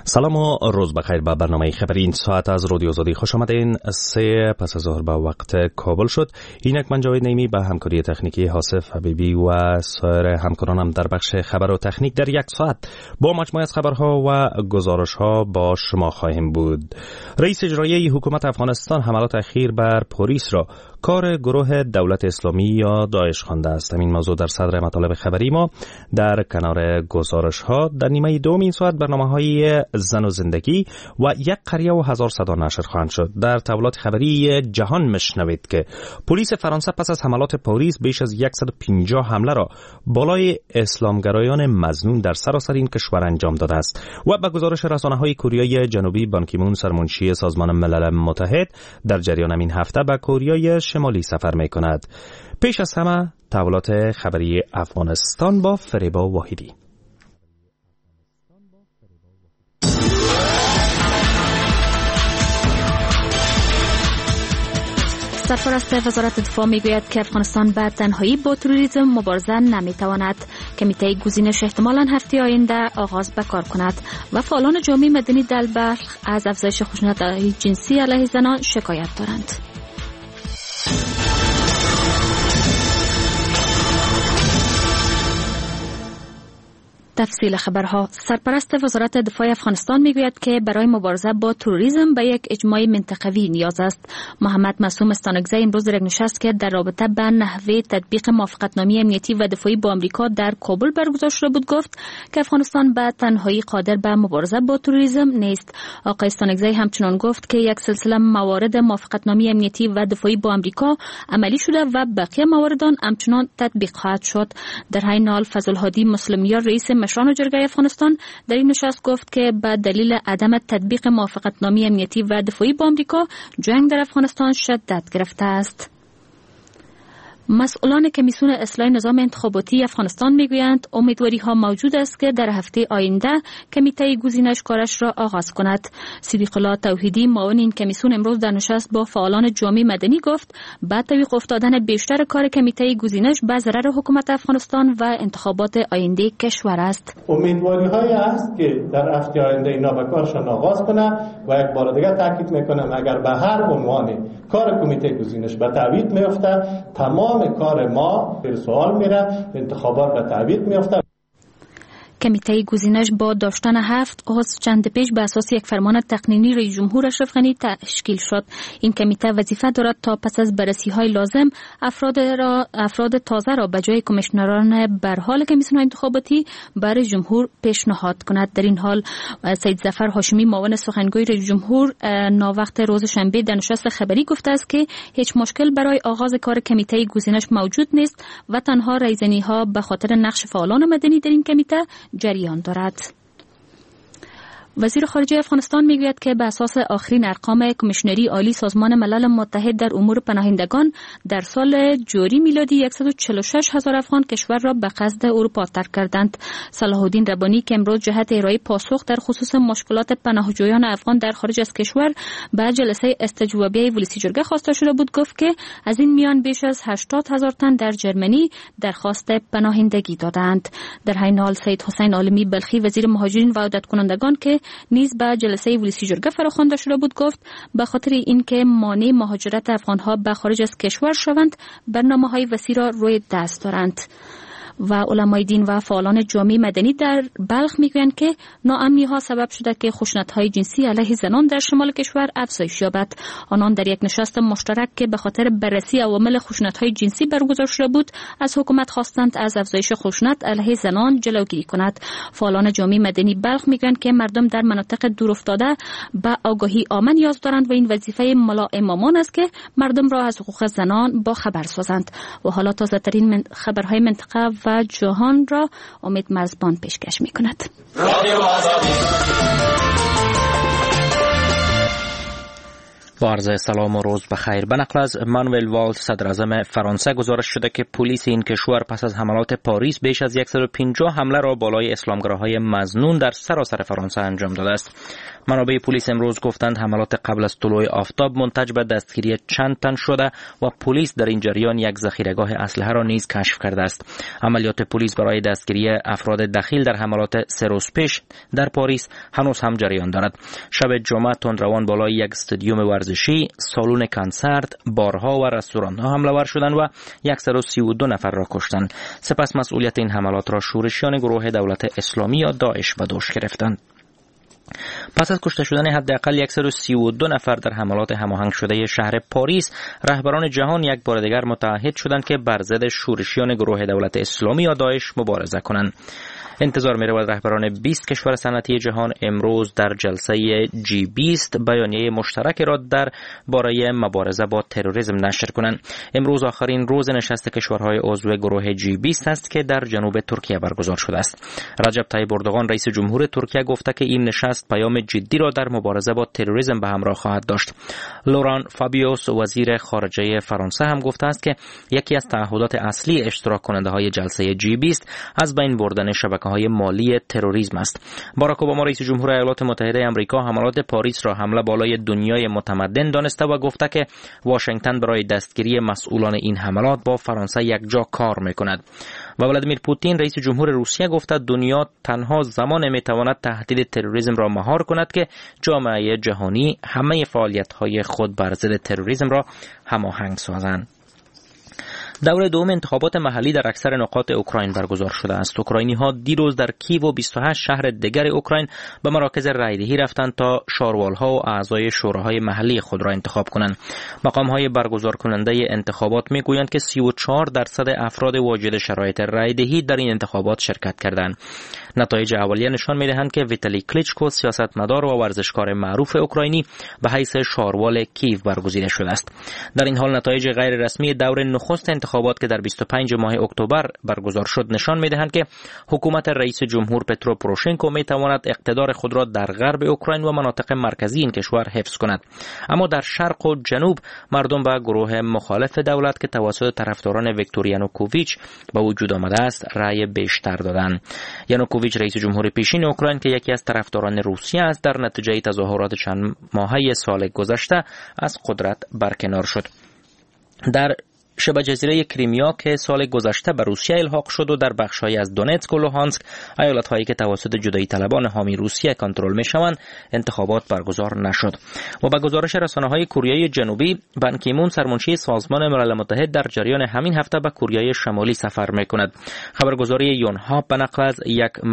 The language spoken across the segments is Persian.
سلام و روز بخیر. به برنامه خبری این ساعت از رادیو آزادی خوش آمدین. 3 پس از ظهر به وقت کابل شد. اینک من جاوید نیمی به همکاری تکنیکی حاسف حبیبی و سایر همکارانم در بخش خبر و تکنیک در یک ساعت با مجموعه از خبرها و گزارش‌ها با شما خواهیم بود. رئیس اجرایی حکومت افغانستان حملات اخیر بر پلیس را کار گروه دولت اسلامی یا داعش خوانده است. همین موضوع در صدر مطالب خبری ما. در کنار گزارش‌ها در نیمه دوم این ساعت برنامه‌های زن و زندگی و یک قریه و 1000 صدا نشر خواهند شد. در تولات خبری جهان مشنوید که پلیس فرانسه پس از حملات پاریس بیش از 150 حمله را بالای اسلامگرایان مظنون در سراسر این کشور انجام داده است. و به گزارش رسانه‌های کوریای جنوبی، بان کی مون سرمنشی سازمان ملل متحد در جریان این هفته به کوریای شمالی سفر می‌کند. پیش از همه تولات خبری افغانستان با فریبا واحدی. سرپرست وزارت دفاع میگوید که افغانستان به تنهایی با تروریسم مبارزه نمیتواند. کمیته گزینش احتمالاً هفته آینده آغاز به کار کند و فعالان جامعه مدنی در بلخ از افزایش خشونت‌های جنسی علیه زنان شکایت دارند. تفصیل خبرها. سرپرست وزارت دفاع افغانستان میگوید که برای مبارزه با تروریسم به یک اجماع منطقوی نیاز است. محمد معصوم استانکزی امروز در یک نشست که در رابطه با نحوه تطبیق موافقتنامه امنیتی و دفاعی با آمریکا در کابل برگزار شده بود گفت که افغانستان به تنهایی قادر به مبارزه با تروریسم نیست. آقای استانکزی همچنان گفت که یک سلسله موارد موافقتنامه امنیتی و دفاعی با آمریکا عملی شده و بقیه موارد همچنان تطبیق خواهد شد. در همین حال فضل‌الهادی مسلمیان رئیس مشران جرگه افغانستان در این نشست گفت که به دلیل عدم تطبیق موافقتنامه امنیتی و دفاعی با آمریکا جنگ در افغانستان شدت گرفته است. مسئولان کمیسیون اصلاح نظام انتخاباتی افغانستان میگویند امیدواری ها موجود است که در هفته آینده کمیته گزینش کارش را آغاز کند. صدیق الله توحیدی معاون این کمیسیون امروز در نشست با فعالان جامعه مدنی گفت بعد توقیف افتادن بیشتر کار کمیته گزینش به ضرر حکومت افغانستان و انتخابات آینده کشور است. امیدواری های است که در هفته آینده اینا به کارشان آغاز کنه و یک بار دیگه تاکید میکنم اگر به هر عنوان کار کمیته گزینش به تعویض میفته تمام کار ما به سوال میره، انتخابات به تعویض میفته. کمیته گزینش با داشتن 7 عضو چند پیش به اساس یک فرمان تقنینی رئیس جمهور اشرف غنی تشکیل شد. این کمیته وظیفه دارد تا پس از بررسی‌های لازم افراد تازه را به جای کمیشنران برحال کمیسیون انتخاباتی برای جمهور پیشنهاد کند. در این حال سید ظفر هاشمی معاون سخنگوی رئیس جمهور ناوقت روز شنبه در نشست خبری گفته است که هیچ مشکل برای آغاز کار کمیته گزینش موجود نیست و تنها رایزنی‌ها به خاطر نقش فعالان مدنی در این کمیته جریان دارد. وزیر خارجه افغانستان میگوید که به اساس آخرین ارقام کمیشنری عالی سازمان ملل متحد در امور پناهندگان در سال جاری میلادی 146,000 افغان کشور را به قصد اروپا ترک کردند. صلاح الدین ربانی که امروز جهت ارائه پاسخ در خصوص مشکلات پناهجویان افغان در خارج از کشور به جلسه استجوابیه ولسی جرگه خواسته شده بود گفت که از این میان بیش از 80,000 تن در جرمنی درخواست پناهندگی دادند. در همین حال سید حسین عالمی بلخی وزیر مهاجرین و عودت کنندگان که نیز به جلسه ولسی جرگه فراخوانده شده بود گفت به خاطر اینکه مانع مهاجرت افغانها به خارج از کشور شوند برنامه‌های وسیع را روی دست دارند. و علمای دین و فعالان جامعه مدنی در بلخ میگویند که ناامنی‌ها سبب شده که خشونت‌های جنسی علیه زنان در شمال کشور افزایش یابد. آنان در یک نشست مشترک که به خاطر بررسی عوامل خشونت‌های جنسی برگزار شده بود از حکومت خواستند از افزایش خشونت علیه زنان جلوگیری کند. فعالان جامعه مدنی بلخ میگویند که مردم در مناطق دورافتاده به آگاهی عامه نیاز دارند و این وظیفه ملا امامان است که مردم را از حقوق زنان با خبر سازند. و حالا تازه‌ترین خبرهای منطقه و جهان را امید مرزبان پیشکش می کند. با عرض سلام و روز بخیر. به نقل از مانوئل والز صدر اعظم فرانسه گزارش شده که پلیس این کشور پس از حملات پاریس بیش از 150 حمله را بالای اسلامگراهای مظنون در سراسر فرانسه انجام داده است. منابع پلیس امروز گفتند حملات قبل از طلوع آفتاب منتج به دستگیری چند تن شده و پلیس در این جریان یک ذخیره‌گاه اسلحه را نیز کشف کرده است. عملیات پلیس برای دستگیری افراد دخیل در حملات سه روز پیش در پاریس هنوز هم جریان دارد. شب جمعه تندروان بالای یک استادیوم ورزشی، سالن کنسرت، بارها و رستوران‌ها حمله ور شدند و 132 نفر را کشتند. سپس مسئولیت این حملات را شورشیان گروه دولت اسلامی یا داعش به دوش گرفتند. پس از کشته شدن حداقل 132 نفر در حملات هماهنگ شده شهر پاریس، رهبران جهان یک بار دیگر متعهد شدند که بر ضد شورشیان گروه دولت اسلامی یا داعش مبارزه کنند. انتظار می رود رهبران 20 کشور صنعتی جهان امروز در جلسه G20 بیانیه مشترک را در باره مبارزه با تروریسم نشر کنند. امروز آخرین روز نشست کشورهای عضو گروه G20 است که در جنوب ترکیه برگزار شده است. رجب طیب اردوغان رئیس جمهور ترکیه گفته که این نشست پیام جدی را در مبارزه با تروریسم به همراه خواهد داشت. لوران فابیوس وزیر خارجه فرانسه هم گفته است که یکی از تعهدات اصلی اشتراک کننده های جلسه G20 از بین بردن های مالی تروریسم است. باراک اوباما رئیس جمهور ایالات متحده آمریکا حملات پاریس را حمله بالای دنیای متمدن دانسته و گفته که واشنگتن برای دستگیری مسئولان این حملات با فرانسه یکجا کار میکند. و ولادیمیر پوتین رئیس جمهور روسیه گفته دنیا تنها زمان میتواند تهدید تروریسم را مهار کند که جامعه جهانی همه فعالیت‌های خود بر ضد تروریسم را هماهنگ سازند. دور دوم انتخابات محلی در اکثر نقاط اوکراین برگزار شده است. اوکراینی‌ها دیروز در کیو و 28 شهر دیگر اوکراین به مراکز رایدهی رفتند تا شاروال‌ها و اعضای شوراهای محلی خود را انتخاب کنند. مقام‌های برگزار کننده انتخابات می‌گویند که 34% افراد واجد شرایط رایدهی در این انتخابات شرکت کردند. نتایج اولیه نشان می‌دهند که ویتالی کلیچکو سیاستمدار و ورزشکار معروف اوکراینی به حیث شاروال کیو برگزیده شده است. در این حال نتایج غیر رسمی دور نخست انتخابات که در 25 ماه اکتبر برگزار شد نشان می‌دهند که حکومت رئیس جمهور پترو پوروشنکو می‌تواند اقتدار خود را در غرب اوکراین و مناطق مرکزی این کشور حفظ کند. اما در شرق و جنوب مردم به گروه مخالف دولت که توسط طرفداران ویکتور یانوکوویچ به وجود آمده است رأی بیشتر دادند. یانوکوویچ رئیس جمهور پیشین اوکراین که یکی از طرفداران روسیه است در نتیجه تظاهرات چند ماهه سال گذشته از قدرت برکنار شد. در شبه جزیره کریمیا که سال گذشته به روسیه الحاق شد و در بخش‌هایی از دونتسک و لوهانسک ایالت‌هایی که توسط جدایی طلبان حامی روسیه کنترل می‌شوند انتخابات برگزار نشد. و به گزارش رسانه‌های کره جنوبی بان کی مون سرمنشی سازمان ملل متحد در جریان همین هفته به کره شمالی سفر می‌کند. خبرگزاری یونهاپ به نقل از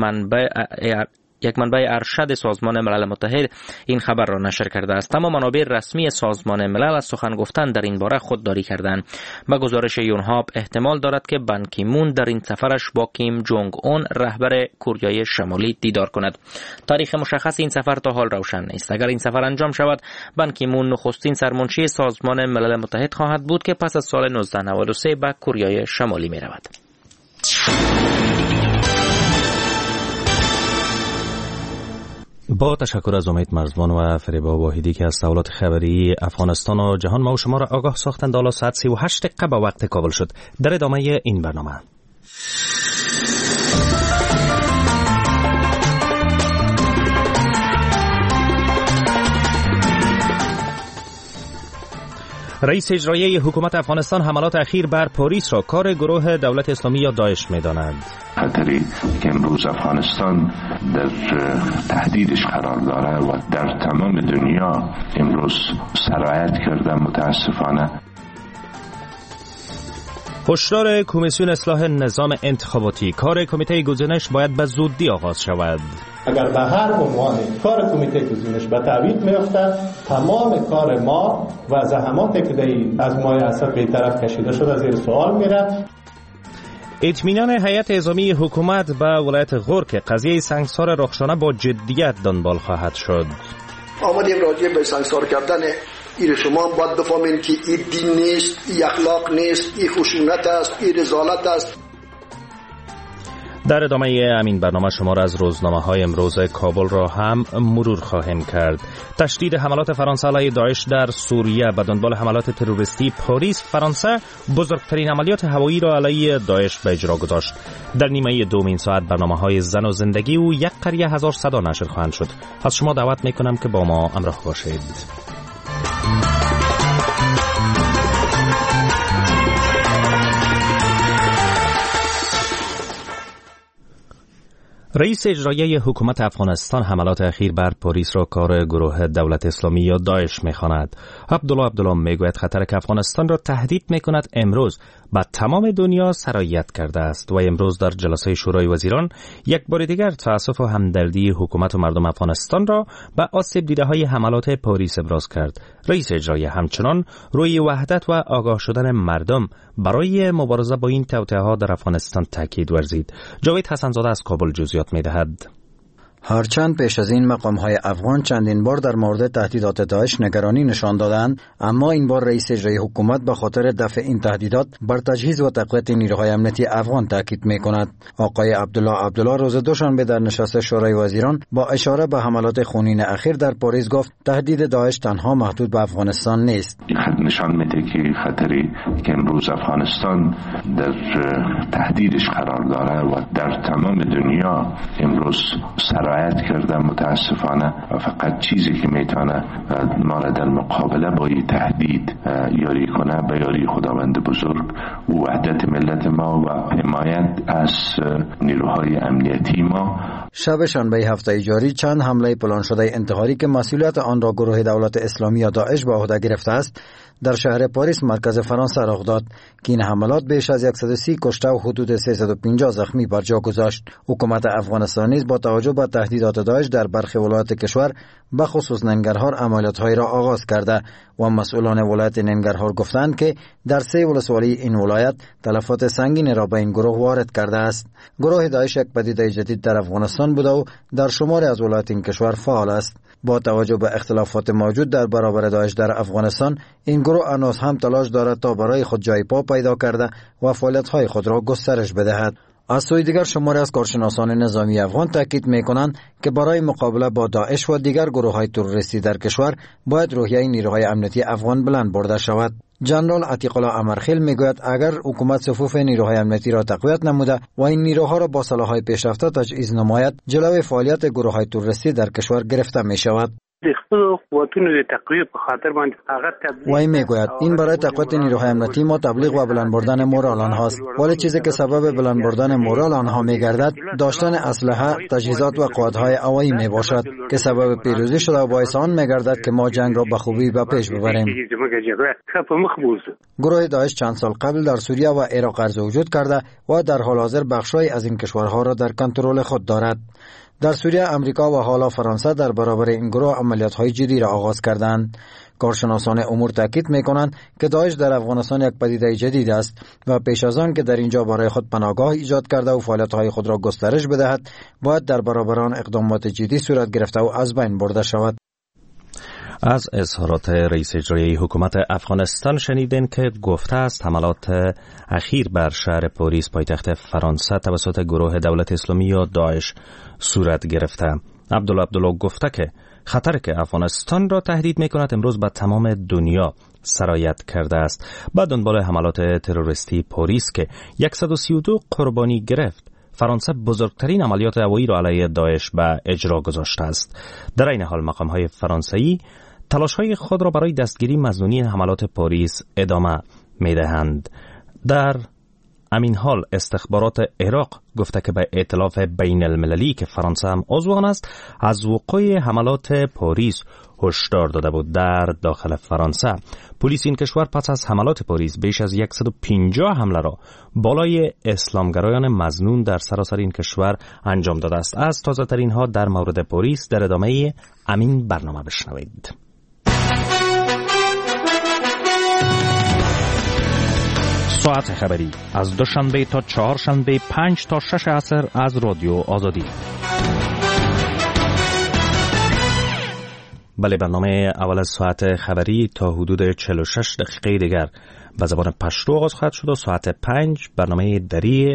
یک منبع ارشد سازمان ملل متحد این خبر را نشر کرده است، اما منابع رسمی سازمان ملل از سخن گفتن در این باره خودداری کردند. با گزارش یونهاپ احتمال دارد که بان کی مون در این سفرش با کیم جونگ اون رهبر کره شمالی دیدار کند. تاریخ مشخص این سفر تا حال روشن نیست. اگر این سفر انجام شود بان کی مون نخستین سرمنشی سازمان ملل متحد خواهد بود که پس از سال 1993 به کره شمالی می رود. با تشکر از امید مرزبان و فریبا واحدی که از تحولات خبری افغانستان و جهان ما و شما را آگاه ساختند. حالا ساعت 38 دقیقه به وقت کابل شد. در ادامه این برنامه رئیس اجرایی حکومت افغانستان حملات اخیر بر پاریس را کار گروه دولت اسلامی یا داعش می‌داند. خطری که امروز افغانستان در تهدیدش قرار داره و در تمام دنیا امروز سرایت کرده متاسفانه. هشدار کمیسیون اصلاح نظام انتخاباتی: کار کمیته گزینش باید به زودی آغاز شود. اگر به هر عنوان کار کمیته گزینش به تعویق میفته، تمام کار ما و زحماتی که از ماه اسد به طرف کشیده شده زیر سوال میره. اطمینان هیئت اعزامی حکومت به ولایت غور که قضیه سنگسار رخشانه با جدیت دنبال خواهد شد. آمدیم راجع به سنگسار کردن این شما باید بفهمین که این دین نیست، این اخلاق نیست، این خشونت است، این رذالت است. در ادامه همین برنامه شما را از روزنامه‌های امروز کابل را هم مرور خواهیم کرد. تشدید حملات فرانسه علیه داعش در سوریه به دنبال حملات تروریستی پاریس، فرانسه بزرگترین عملیات هوایی را علیه داعش به اجرا گذاشت. در نیمه دومین ساعت برنامه‌های زن و زندگی و یک قریه هزار صدا نشر خواهند شد. از شما دعوت می‌کنم که با ما همراه باشید. رئیس اجرایی حکومت افغانستان حملات اخیر بر پاریس را کار گروه دولت اسلامی یا داعش می‌خواند. عبدالله میگوید خطر که افغانستان را تهدید می‌کند امروز به تمام دنیا سرایت کرده است و امروز در جلسه شورای وزیران یک بار دیگر تأسف و همدردی حکومت و مردم افغانستان را به آسیب دیده‌های حملات پاریس ابراز کرد. رئیس اجرایی همچنان روی وحدت و آگاه شدن مردم برای مبارزه با این توطئه‌ها در افغانستان تاکید ورزید. جاوید حسن‌زاده از کابل جزئیات می‌دهد. هرچند پیش از این مقام‌های افغان چندین بار در مورد تهدیدات داعش نگرانی نشان دادند، اما این بار رئیس اجرایی حکومت به خاطر دفع این تهدیدات بر تجهیز و تقویت نیروهای امنیتی افغان تاکید می‌کند. آقای عبدالله روز دوشنبه در نشست شورای وزیران با اشاره به حملات خونین اخیر در پاریس گفت تهدید داعش تنها محدود به افغانستان نیست. این نشان میده که خطری که امروز افغانستان در تهدیدش قرار داره و در تمام دنیا امروز سرایت کرده متاسفانه و فقط چیزی که میتونه ما را در مقابله با این تهدید یاری کنه به یاری خداوند بزرگ و وحدت ملت ما و حمایت از نیروهای امنیتی ما. شب شنبه هفته جاری چند حمله پلان شده انتحاری که مسئولیت آن را گروه دولت اسلامی یا داعش به عهده گرفته است در شهر پاریس مرکز فرانسه رخ داد که این حملات بیش از 130 کشته و حدود 350 زخمی بر جا گذاشت. حکومت افغانستان نیز با توجه به تهدیدات داعش در برخی ولایات کشور به خصوص ننگرهار عملیات‌های را آغاز کرده و مسئولان ولایت ننگرهار گفتند که در 3 ولسوالی این ولایت تلفات سنگین را به این گروه وارد کرده است. گروه داعش یک پدیده جدید در افغانستان بوده و در شماری از ولایات این کشور فعال است. با توجه به اختلافات موجود در برابر داعش در افغانستان، این گروه هنوز هم تلاش دارد تا برای خود جای پا پیدا کرده و فعالیت‌های خود را گسترش بدهد. از سوی دیگر شماری از کارشناسان نظامی افغان تاکید می‌کنند که برای مقابله با داعش و دیگر گروه‌های تروریستی در کشور باید روحیه نیروهای امنیتی افغان بلند برده شود. جنرال عتیق الله امرخیل میگوید اگر حکومت صفوف نیروهای امنیتی را تقویت نموده و این نیروها را با سلاح‌های پیشرفته تجهیز نماید، جلوی فعالیت گروه‌های تروریستی در کشور گرفته می‌شود. وی میگوید این برای تقویت نیروهای امنیتی ما تبلیغ و بلند بردن مورال آنهاست، ولی چیزی که سبب بلند بردن مورال آنها میگردد داشتن اسلحه، تجهیزات و قوت‌های هوایی میباشد که سبب پیروزی شده و باعث آن میگردد که ما جنگ را به خوبی به پیش ببریم. گروه داعش چند سال قبل در سوریه و عراق عرض وجود کرده و در حال حاضر بخش‌هایی از این کشورها را در کنترل خود دارد. در سوریه امریکا و حالا فرانسه در برابر این گروه عملیات‌های جدی را آغاز کردند. کارشناسان امور تاکید می‌کنند که داعش در افغانستان یک پدیده جدید است و پیش از آن که در اینجا برای خود پناهگاه ایجاد کرده و فعالیت‌های خود را گسترش بدهد، باید در برابر آن اقدامات جدی صورت گرفته و از بین برده شود. از اظهارات رئیس اجرایی حکومت افغانستان شنیدین که گفته است حملات اخیر بر شهر پاریس پایتخت فرانسه توسط گروه دولت اسلامی یا داعش صورت گرفته. عبدالله گفته که خطر که افغانستان را تهدید می‌کند امروز به تمام دنیا سرایت کرده است. بعد دنبال حملات تروریستی پاریس که 132 قربانی گرفت، فرانسه بزرگترین عملیات هوایی را علیه داعش به اجرا گذاشته است. در این حال مقام‌های فرانسوی تلاش‌های خود را برای دستگیری مظنونی حملات پاریس ادامه می‌دهند. در همین حال استخبارات عراق گفته که به ائتلاف بین المللی که فرانسه هم عضو آن است از وقوع حملات پاریس هشدار داده بود. در داخل فرانسه پلیس این کشور پس از حملات پاریس بیش از 150 حمله را بالای اسلامگرایان مظنون در سراسر این کشور انجام داده است. از تازه ترین ها در مورد پاریس در ادامه همین برنامه بشنوید. ساعت خبری از دوشنبه تا چهارشنبه 5 تا 6 عصر از رادیو آزادی. بله، برنامه اول از ساعت خبری تا حدود 46 دقیقه دیگر به زبان پشتو آغاز خواهد شد و ساعت 5 برنامه دری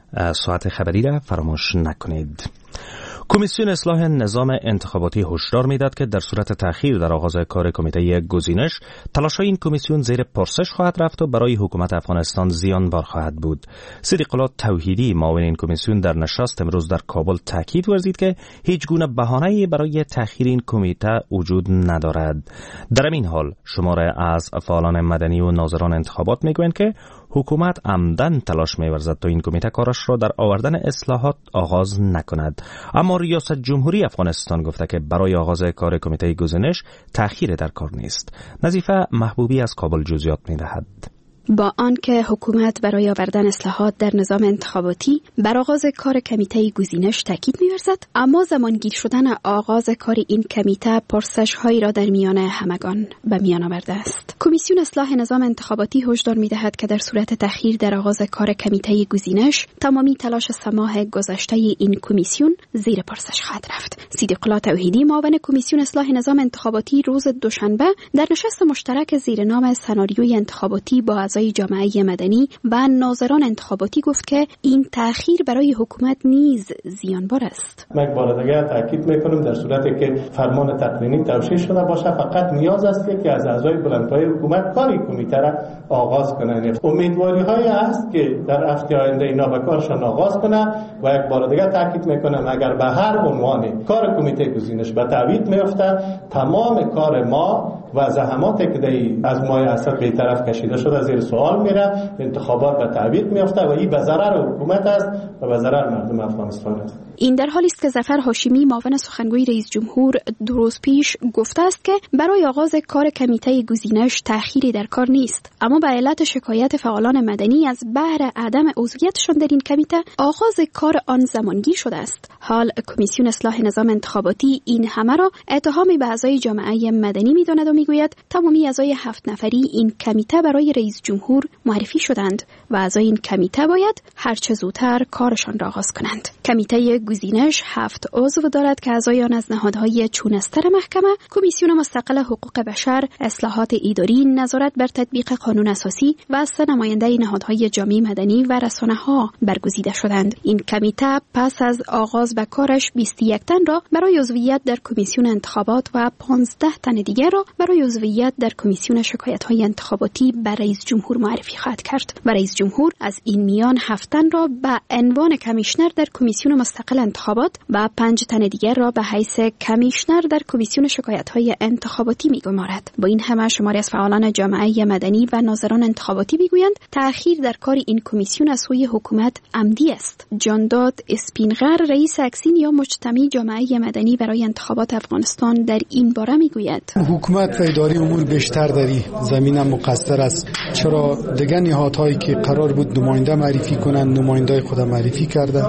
ساعت خبری را فراموش نکنید. کمیسیون اصلاح نظام انتخاباتی هشدار می‌دهد که در صورت تأخیر در آغاز کار کمیته گزینش، تلاش‌های این کمیسیون زیر پرسش خواهد رفت و برای حکومت افغانستان زیانبار خواهد بود. صدیق الله توحیدی، معاون این کمیسیون، در نشست امروز در کابل تاکید ورزید که هیچ گونه بهانه‌ای برای تأخیر این کمیته وجود ندارد. در این حال شماره از فعالان مدنی و ناظران انتخابات می‌گویند که حکومت عمدن تلاش می‌ورزد تا این کمیته کارش را در آوردن اصلاحات آغاز نکند. اما ریاست جمهوری افغانستان گفته که برای آغاز کار کمیته گزینش تأخیر در کار نیست. نظیفه محبوبی از کابل جزئیات می‌دهد. با آنکه حکومت برای آوردن اصلاحات در نظام انتخاباتی بر آغاز کار کمیته گزینش تاکید می‌ورزد، اما زمانگیر شدن آغاز کار این کمیته پرسش‌هایی را در میان همگان به میان آورده است. کمیسیون اصلاح نظام انتخاباتی هشدار می‌دهد که در صورت تأخیر در آغاز کار کمیته گزینش، تمامی تلاش سماح گذشته این کمیسیون زیر پرسش خواهد رفت. صدیق الله توحیدی، معاون کمیسیون اصلاح نظام انتخاباتی، روز دوشنبه در نشست مشترک زیر نام سناریوی انتخاباتی با اعضای جامعه مدنی و ناظران انتخاباتی گفت که این تأخیر برای حکومت نیز زیانبار است. یک بار دیگر تاکید میکنم در صورتی که فرمان تقنینی توشیح شده باشه، فقط نیاز است که از اعضای بلندپایه حکومت کاری کمیته را آغاز کنند. امیدواری های است که در هفته آینده اینا به کارشان آغاز کنند و یک بار دیگر تاکید میکنم اگر به هر عنوان کار کمیته گزینش به تعویض میفته، تمام کار ما و زحماتی که از ماه اصل به طرف کشیده شده زیر سوال میره، انتخابات به تعویض میفته و این به ضرر حکومت است و به ضرر مردم افغانستان است. این در حالی است که ظفر هاشمی، معاون سخنگوی رئیس جمهور، دو روز پیش گفته است که برای آغاز کار کمیته گزینش تأخیری در کار نیست، اما به علت شکایت فعالان مدنی از بهر عدم عضویتشان در این کمیته آغاز کار آن زمانگیر شده است. حال کمیسیون اصلاح نظام انتخاباتی این همه را اتهامی به اعضای جامعه مدنی می‌داند و میگوید تمامی اعضای 7 نفری این کمیته برای رئیس جمهور معرفی شدند و اعضای این کمیته باید هر چه زودتر کارشان را آغاز کنند. کمیته گزینش 7 عضو دارد که اعضای آن از نهادهای چونستر محکمه، کمیسیون مستقل حقوق بشر، اصلاحات اداری، نظارت بر تطبیق قانون اساسی و 3 نماینده نهادهای جامعه مدنی و رسانه‌ها برگزیده شدند. این کمیته پس از آغاز به کارش 21 تن را برای عضویت در کمیسیون انتخابات و 15 تن دیگر را برای عضویت در کمیسیون شکایت‌های انتخاباتی بر رئیس جمهور معرفی خواهد کرد و رئیس جمهور از این میان 7 تن را به عنوان کمیشنر در کمیسیون مستقل انتخابات و 5 تن دیگر را به حیث کمیشنر در کمیسیون شکایت‌های انتخاباتی می‌گمارد. با این همه شماری از فعالان جامعه مدنی و ناظران انتخاباتی می‌گویند تأخیر در کار این کمیسیون از سوی حکومت عمدی است. جانداد اسپینغر، رئیس اکسین یا مجتمع جامعه مدنی برای انتخابات افغانستان، در این باره می‌گوید حکومت و اداری امور بیشتر در این زمینه مقصر است، چرا دیگه نهادهایی که قرار بود نماینده معرفی کنند نمایندای خود معرفی کرده.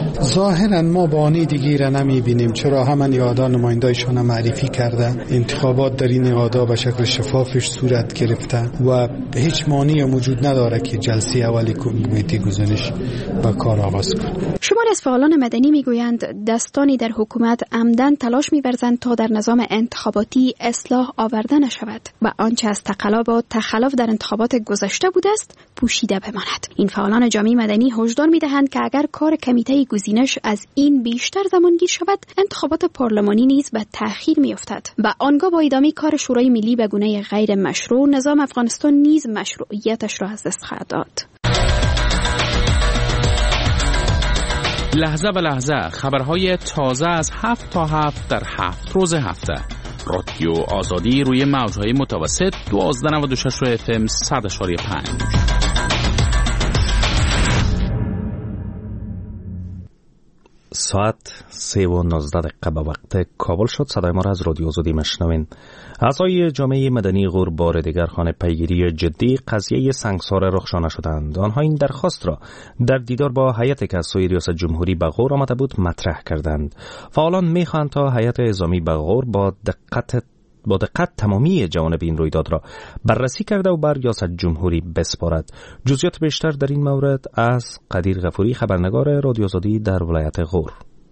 ظاهرا ما بهانه دیگه را نمی‌بینیم، چرا همه نهادها نمایندایشان معرفی کرده، انتخابات در این نهادها به شکل شفافش صورت گرفته و هیچ مانعی موجود نداره که جلسه اولی کمیته گزینش با کار آغاز کنه. شماری از فعالان مدنی میگویند دستانی در حکومت عمدن تلاش می‌ورزند تا در نظام انتخاباتی اصلاح آورده نشود و آنچه از تقلب و تخلف در انتخابات گذشته بوده است پوشیده بماند. این فعالان جامعه مدنی هشدار می‌دهند که اگر کار کمیته گزینش از این بیشتر زمانگیر شود، انتخابات پارلمانی نیز به تأخیر می‌افتد و آنگاه با ادامه کار شورای ملی به گونه غیر مشروع، نظام افغانستان نیز مشروعیتش را از دست خواهد داد. لحظه به لحظه خبرهای تازه از 7 تا 7 در 7 روز هفته. رادیو آزادی روی موجهای متوسط 1296 و FM 100.5. ساعت 3:19 به وقت کابل شد. صدای ما را از رادیو آزادی مشنوین. اعضای جامعه مدنی غور بار دیگر خانه پیگیری جدی قضیه سنگسار رخشانه شدند. آنها این درخواست را در دیدار با هیئتی که از سوی ریاست جمهوری به غور آمده بود مطرح کردند. فعالان می‌خواهند تا هیئت نظامی به غور با دقت تمامی جوانب این رویداد را بررسی کرده و بر ریاست جمهوری بسپارد. جزئیات بیشتر در این مورد از قدیر غفوری، خبرنگار رادیو آزادی در ولایت غور.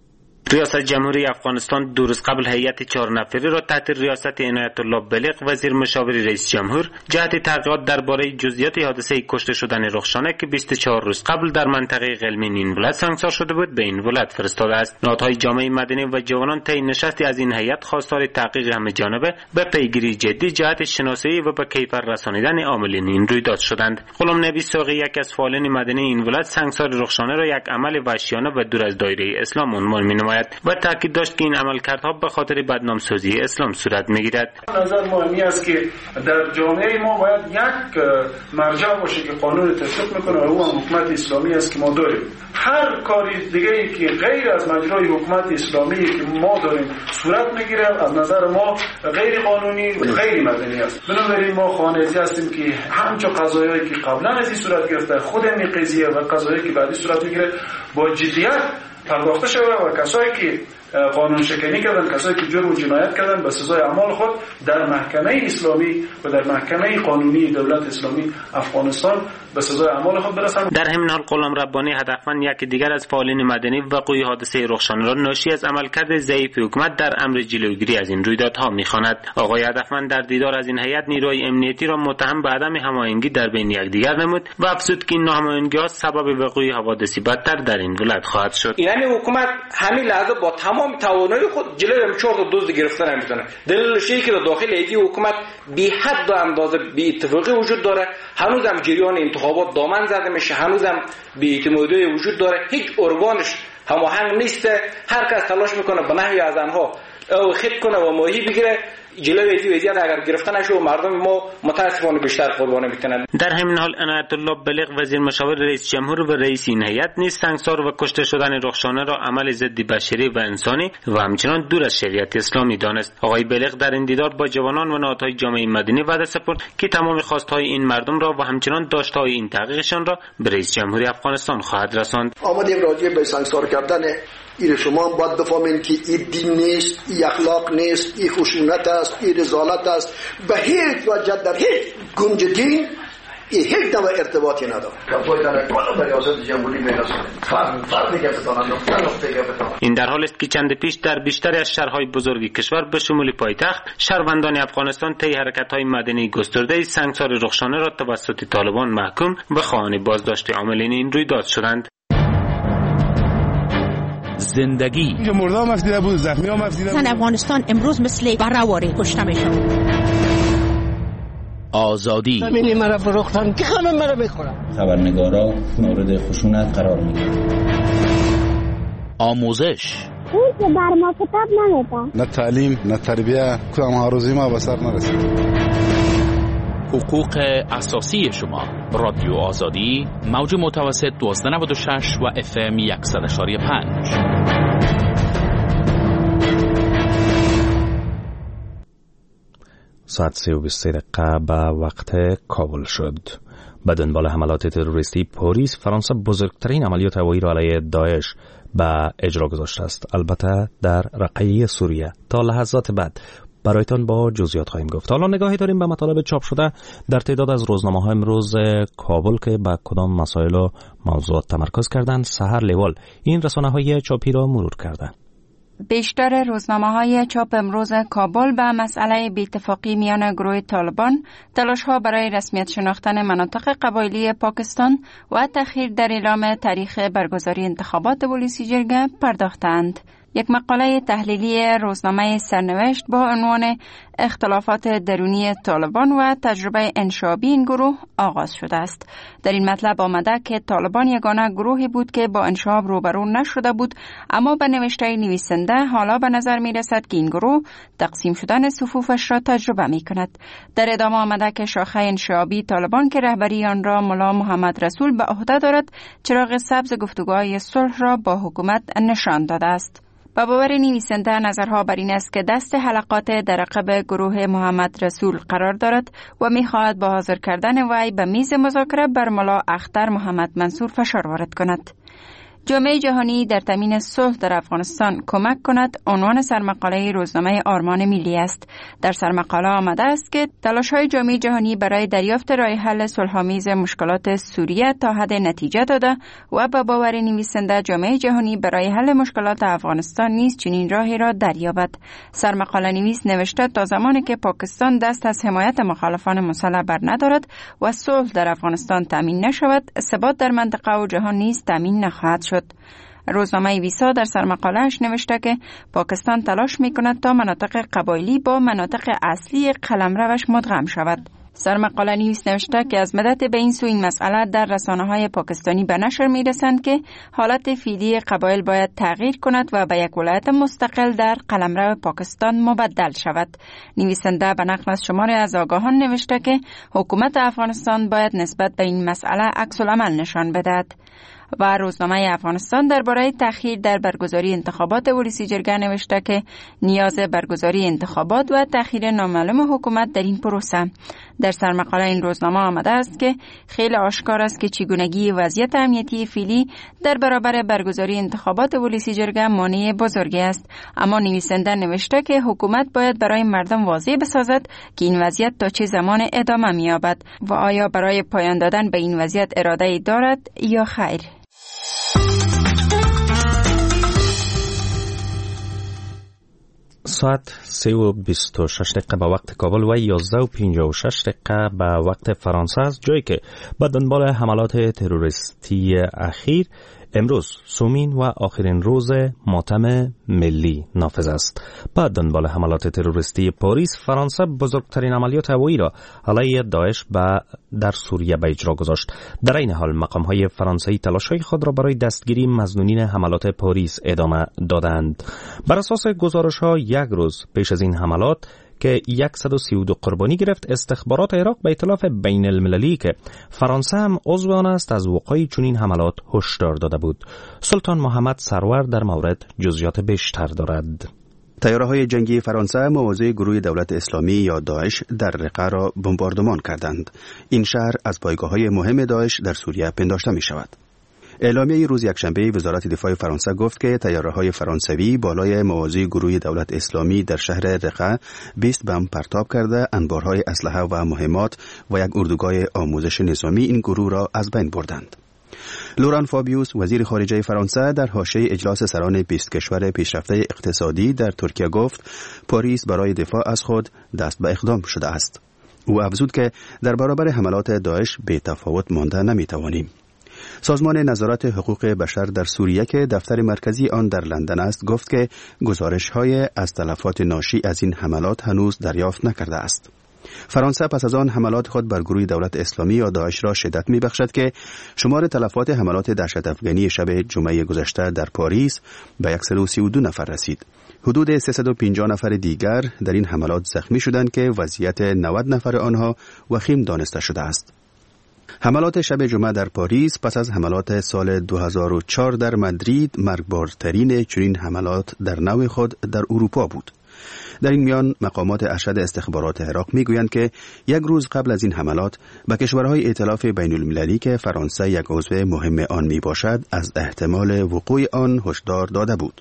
ریاست جمهوری افغانستان 2 روز قبل هیئت 4 نفره را تحت ریاست عنایت الله بلیغ وزیر مشاور رئیس جمهور جهت تحقیقات درباره جزئیات حادثه کشته شدن رخشانه که 24 روز قبل در منطقه قلمین این ولایت سنگسار شده بود به این ولایت فرستاده است. نهادهای جامعه مدنی و جوانان طی نشستی از این هیئت خواستار تحقیق همه‌جانبه به پیگیری جدی جهت شناسایی و به کیفر رسانیدن عاملین این رویداد شدند. غلام نبی ساقی یک از فعالان مدنی این ولایت سنگسار رخشانه را یک عمل وحشیانه و دور از دایره اسلام عنوان می‌نماید و تاکید داشت که این عملکردها به خاطر بدنام سازی اسلام صورت می‌گیرد. نظر مهمی است که در جامعه ما باید یک مرجع باشه که قانون تطبیق میکنه و اون حکومت اسلامی است که ما داریم. هر کاری دیگه‌ای که غیر از مجرای حکومت اسلامی که ما داریم صورت میگیره از نظر ما غیر قانونی و غیر مدنی است. بنابراین ما خانه‌ای هستیم که همچون قضایایی که قبلا از این صورت گرفته خود این قضیه و قضایی که بعدی صورت میگیره با جدیت پرداخته شده و کسایی که قانون شکنی کردن، کسایی که جرم و جنایت کردن به سزای اعمال خود در محکمه اسلامی و در محکمه قانونی دولت اسلامی افغانستان به سزای اعمال خود برسند. در همین حال غلام ربانی هدفمند یکی دیگر از فعالین مدنی وقوع حادثه رخشانه را ناشی از عملکرد ضعیف حکومت در امر جلوگیری از این رویدادها می‌خواند. آقای هدفمند در دیدار از این هیئت نیروهای امنیتی را متهم به عدم هماهنگی در بین یکدیگر نمود و افزود که این ناهماهنگی‌ها سبب وقوع حوادثی بدتر در این ولایت خواهد شد. یعنی حکومت همین لحظه با تمام توانایی خود جلوی هم 4 تا دزد گرفتن نمی‌تونه. دلیلش اینه که در داخل ایدی حکومت بی حد و اندازه بی اتفاقی وجود داره. هنوز هم جریان انتخابات دامن زده میشه، هنوز هم بی اعتمادی وجود داره، هیچ ارگانش هماهنگ نیست. هر کس تلاش میکنه به نحوی از آنها او خط کنه و ماهی بگیره. جلوی وضعیت اگر گرفتن نشه و مردم ما متاسفانه بیشتر قربانی میکنن. در همین حال عنایت الله بلیغ وزیر مشاور رئیس جمهور و رئیس این هیئت نیز سنگسار و کشته شدن رخشانه را عمل ضد بشری و انسانی و همچنان دور از شریعت اسلامی دانست. آقای بلیغ در این دیدار با جوانان و نهادهای جامعه مدنی وعده سپرد که تمام خواستهای این مردم را و همچنان داشته‌های این تحقیقشان را به رئیس جمهوری افغانستان خواهد رساند. آمدیم راجع به سنگسار کردن این شما باید بفهمین که این دین نیست، این اخلاق نیست، این خشونت است، این رذالت است. به هیچ وجه در هیچ گنج دین هیچ نوع ارتباطی نداره. این در حال است که چند پیش در بیشتری از شهرهای بزرگ کشور به شمول پایتخت شهروندان افغانستان طی حرکت‌های مدنی گسترده سنگسار رخشانه را توسط طالبان محکوم و خواهان بازداشت عاملین این رویداد شدند. زندگی مردم مفیده بود، زخمی ها مفیده بود. افغانستان امروز مثل برهواری کشته میشن. آزادی ببینی مرا فروختن که همه مرا بخورن. خبرنگارا مورد خشونت قرار میگیرن. آموزش اون که بر ما کتاب نمیده. نه تعلیم نه تربیه کدام هاروزی ما به سر نرسید. حقوق اساسی شما. رادیو آزادی موج متوسط 1296 و FM 100.5. ساعت 3:23 به وقت کابل شد. به دنبال حملات تروریستی پاریس فرانسه بزرگترین عملیات هوایی را علیه داعش به اجرا گذاشته است، البته در رقیه سوریه. تا لحظات بعد برایتان با جزئیات خواهیم گفت. حالا نگاهی داریم به مطالب چاپ شده در تعداد از روزنامه‌های امروز کابل که به کدام مسائل و موضوعات تمرکز کردند. سحر لیوال این رسانه‌های چاپی را مرور کرده. بیشتر روزنامه‌های چاپ امروز کابل به مسئله بی‌اتفاقی میان گروه طالبان، تلاش‌ها برای رسمیت شناختن مناطق قبایلی پاکستان و تأخیر در اعلام تاریخ برگزاری انتخابات ولسی جرگه پرداختند. یک مقاله تحلیلی روزنامه سرنوشت با عنوان اختلافات درونی طالبان و تجربه انشابی این گروه آغاز شده است. در این مطلب آمده که طالبان یگانه گروهی بود که با انشاب روبرو نشده بود، اما به نوشته نویسنده حالا به نظر می رسد که این گروه تقسیم شدن صفوفش را تجربه می کند. در ادامه آمده که شاخه انشابی طالبان که رهبری آن را ملا محمد رسول به عهده دارد، چراغ سبز گفتگوهای صلح را با حکومت نشان داده است. با باور نویسنده نظرها بر این است که دست حلقات در عقب گروه محمد رسول قرار دارد و می‌خواهد با حاضر کردن وی به میز مذاکره بر ملا اختر محمد منصور فشار وارد کند. جامعه جهانی در تامین صلح در افغانستان کمک کند عنوان سرمقاله روزنامه آرمان ملی است. در سرمقاله آمده است که تلاش‌های جامعه جهانی برای دریافت راه حل صلح‌آمیز مشکلات سوریه تا حد نتیجه داده و به باور نویسنده جامعه جهانی برای حل مشکلات افغانستان نیز چنین راهی را دریابد. سرمقاله نویس نوشته تا زمانی که پاکستان دست از حمایت مخالفان مسلح بر ندارد و صلح در افغانستان تامین نشود، ثبات در منطقه و جهان نیز تامین نخواهد شد. روزنامه ویسا در سرمقاله‌اش نوشته که پاکستان تلاش می‌کند تا مناطق قبایلی با مناطق اصلی قلمروش مدغم شود. سرمقاله نویس نوشته که از مدت به این سو این مسئله در رسانه‌های پاکستانی به نشر می‌رسند که حالت فعلی قبایل باید تغییر کند و به یک ولایت مستقل در قلمرو پاکستان مبدل شود. نویسنده به نقل از شماری از آگاهان نوشته که حکومت افغانستان باید نسبت به این مسئله عکس‌العمل نشان بدهد. و روزنامه افغانستان درباره تأخیر در برگزاری انتخابات ولسی جرگه نوشته که نیاز برگزاری انتخابات و تأخیر نامعلوم حکومت در این پروسه. در سرمقاله این روزنامه آمده است که خیلی آشکار است که چگونگی وضعیت امنیتی فعلی در برابر برگزاری انتخابات ولسی جرگه مانع بزرگی است، اما نویسنده نوشته که حکومت باید برای مردم واضح بسازد که این وضعیت تا چه زمان ادامه می‌یابد و آیا برای پایان دادن به این وضعیت اراده دارد یا خیر. ساعت 3:26 به وقت کابل و 11:56 به وقت فرانسه است، جایی که به دنبال حملات تروریستی اخیر امروز سومین و آخرین روز ماتم ملی نافذ است. بعد دنبال حملات تروریستی پاریس، فرانسه بزرگترین عملیات هوایی را علیه داعش در سوریه به اجرا گذاشت. در این حال مقام‌های فرانسوی تلاش‌های خود را برای دستگیری مظنونین حملات پاریس ادامه دادند. بر اساس گزارش‌ها یک روز پیش از این حملات که 132 قربانی گرفت، استخبارات عراق به ائتلاف بین المللی که فرانسه هم عضو آن است از وقوع چنین حملات هشدار داده بود. سلطان محمد سرور در مورد جزئیات بیشتر دارد. طیاره‌های جنگی فرانسه مواضع گروه دولت اسلامی یا داعش در رقه را بمباردمان کردند. این شهر از پایگاه‌های مهم داعش در سوریه پنداشته می‌شود. اعلامیه روز یکشنبه وزارت دفاع فرانسه گفت که طیاره‌های فرانسوی بالای مواضع گروه دولت اسلامی در شهر رقه 20 بمب پرتاب کرده، انبارهای اسلحه و مهمات و یک اردوگاه آموزش نظامی این گروه را از بین بردند. لوران فابیوس وزیر خارجه فرانسه در حاشیه اجلاس سران 20 کشور پیشرفته اقتصادی در ترکیه گفت پاریس برای دفاع از خود دست به اقدام شده است. او افزود که در برابر حملات داعش بی تفاوت مانده نمی‌توانیم. سازمان نظارت حقوق بشر در سوریه که دفتر مرکزی آن در لندن است گفت که گزارش‌های از تلفات ناشی از این حملات هنوز دریافت نکرده است. فرانسه پس از آن حملات خود بر گروه دولت اسلامی یا داعش را شدت می‌بخشد که شمار تلفات حملات دهشت افغانی شب جمعه گذشته در پاریس به 132 نفر رسید. حدود 350 نفر دیگر در این حملات زخمی شدند که وضعیت 90 نفر آنها وخیم دانسته شده است. حملات شب جمعه در پاریس پس از حملات سال 2004 در مادرید مرگبارترین چنین حملات در نوع خود در اروپا بود. در این میان مقامات ارشد استخبارات عراق میگویند که یک روز قبل از این حملات به کشورهای ائتلاف بین المللی که فرانسه یک عضو مهم آن می باشد از احتمال وقوع آن هشدار داده بود.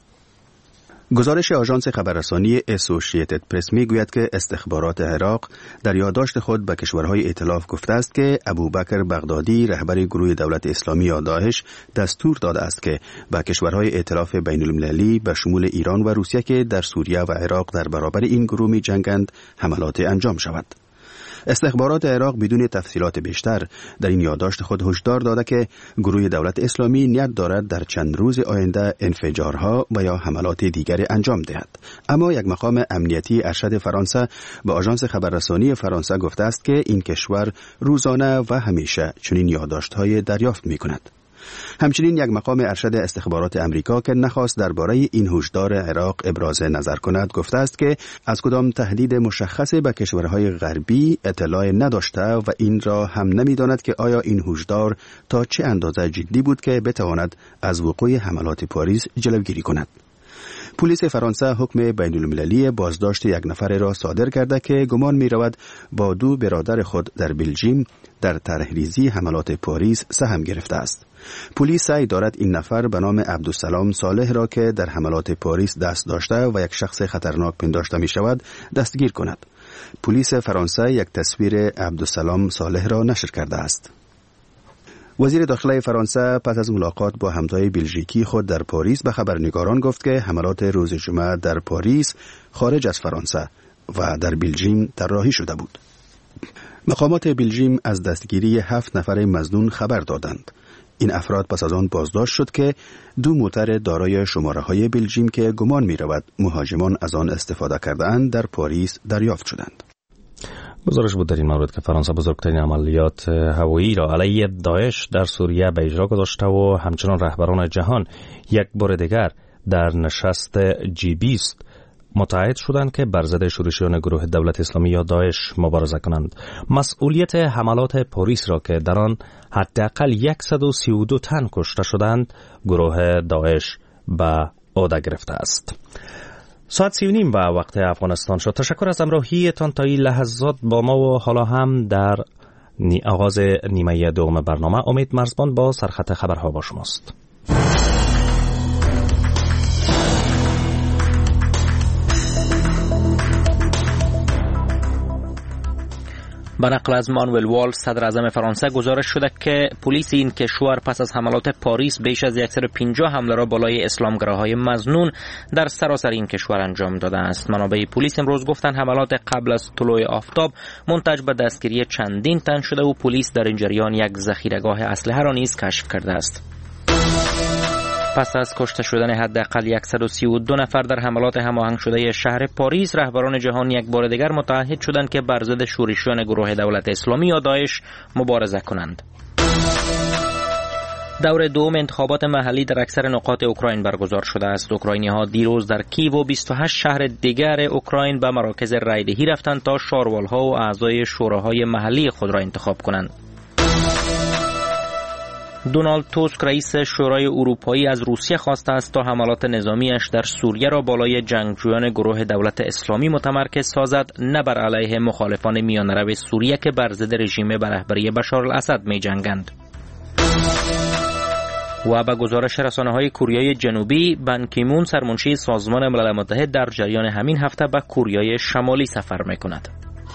گزارش آژانس خبررسانی اسوسییتد پرس میگوید که استخبارات عراق در یادداشت خود به کشورهای ائتلاف گفته است که ابوبکر بغدادی رهبر گروه دولت اسلامی یا داعش دستور داده است که به کشورهای ائتلاف بین المللی به شمول ایران و روسیه که در سوریه و عراق در برابر این گروه می جنگند حملات انجام شود. استخبارات عراق بدون تفصیلات بیشتر در این یادداشت خود هشدار داده که گروه دولت اسلامی نیت دارد در چند روز آینده انفجارها و یا حملات دیگری انجام دهد. اما یک مقام امنیتی ارشد فرانسه به آژانس خبررسانی فرانسه گفته است که این کشور روزانه و همیشه چنین یادداشت‌های دریافت می‌کند. همچنین یک مقام ارشد استخبارات امریکا که نخواست درباره این هشدار عراق ابراز نظر کند گفته است که از کدام تهدید مشخص به کشورهای غربی اطلاع نداشته و این را هم نمی‌داند که آیا این هشدار تا چه اندازه جدی بود که بتواند از وقوع حملات پاریس جلوگیری کند. پلیس فرانسه حکم بین المللی بازداشت یک نفر را صادر کرده که گمان می رود با 2 برادر خود در بلژیم در طرحریزی حملات پاریس سهم گرفته است. پلیس سعی دارد این نفر به نام عبدالسلام صالح را که در حملات پاریس دست داشته و یک شخص خطرناک پنداشته می شود دستگیر کند. پلیس فرانسه یک تصویر عبدالسلام صالح را نشر کرده است. وزیر داخلی فرانسه پس از ملاقات با همتای بلژیکی خود در پاریس به خبرنگاران گفت که حملات روز جمعه در پاریس خارج از فرانسه و در بلژیم طراحی شده بود. مقامات بلژیم از دستگیری 7 نفر مظنون خبر دادند. این افراد پس از آن بازداشت شد که 2 موتر دارای شماره‌های بلژیم که گمان می‌رود مهاجمان از آن استفاده کرده‌اند در پاریس دریافت شدند. گزارش بود در این مورد که فرانسه بزرگترین عملیات هوایی را علیه داعش در سوریه به اجرا گذاشته و همچنان رهبران جهان یک بار دیگر در نشست G20 متحد شدند که بر ضد شورشیان گروه دولت اسلامی یا داعش مبارزه کنند. مسئولیت حملات پاریس را که در آن حداقل 132 تن کشته شدند گروه داعش به عهده گرفته است. ساعت 3:30 به وقت افغانستان شد. تشکر از همراهیتان تا این لحظات با ما و حالا هم در آغاز نیمه دوم برنامه. امید مرزبان با سرخط خبرها با شماست. به نقل از مانوئل والز صدر اعظم فرانسه گزارش شده که پلیس این کشور پس از حملات پاریس بیش از 150 حمله را بالای اسلامگراهای مظنون در سراسر این کشور انجام داده است. منابع پلیس امروز گفتند حملات قبل از طلوع آفتاب منتج به دستگیری چندین تن شده و پلیس در این جریان یک ذخیره‌گاه اسلحه را نیز کشف کرده است. پس از کشته شدن حداقل 132 نفر در حملات هماهنگ شده شهر پاریس، رهبران جهان یک بار دیگر متحد شدند که بر ضد شورشیان گروه دولت اسلامی یا داعش مبارزه کنند. دور دوم انتخابات محلی در اکثر نقاط اوکراین برگزار شده است. اوکراینی‌ها دیروز در کیو و 28 شهر دیگر اوکراین به مراکز رایدهی رفتند تا شاروال‌ها و اعضای شوراهای محلی خود را انتخاب کنند. دونالد توسک رئیس شورای اروپایی از روسیه خواسته است تا حملات نظامیش در سوریه را بالای جنگجویان گروه دولت اسلامی متمرکز سازد، نه بر علیه مخالفان میانرو سوریه که بر ضد رژیم به رهبری بشار الاسد می‌جنگند. و به گزارش رسانه‌های کره جنوبی، بان کی مون سرمنشی سازمان ملل متحد در جریان همین هفته به کره شمالی سفر می‌کند.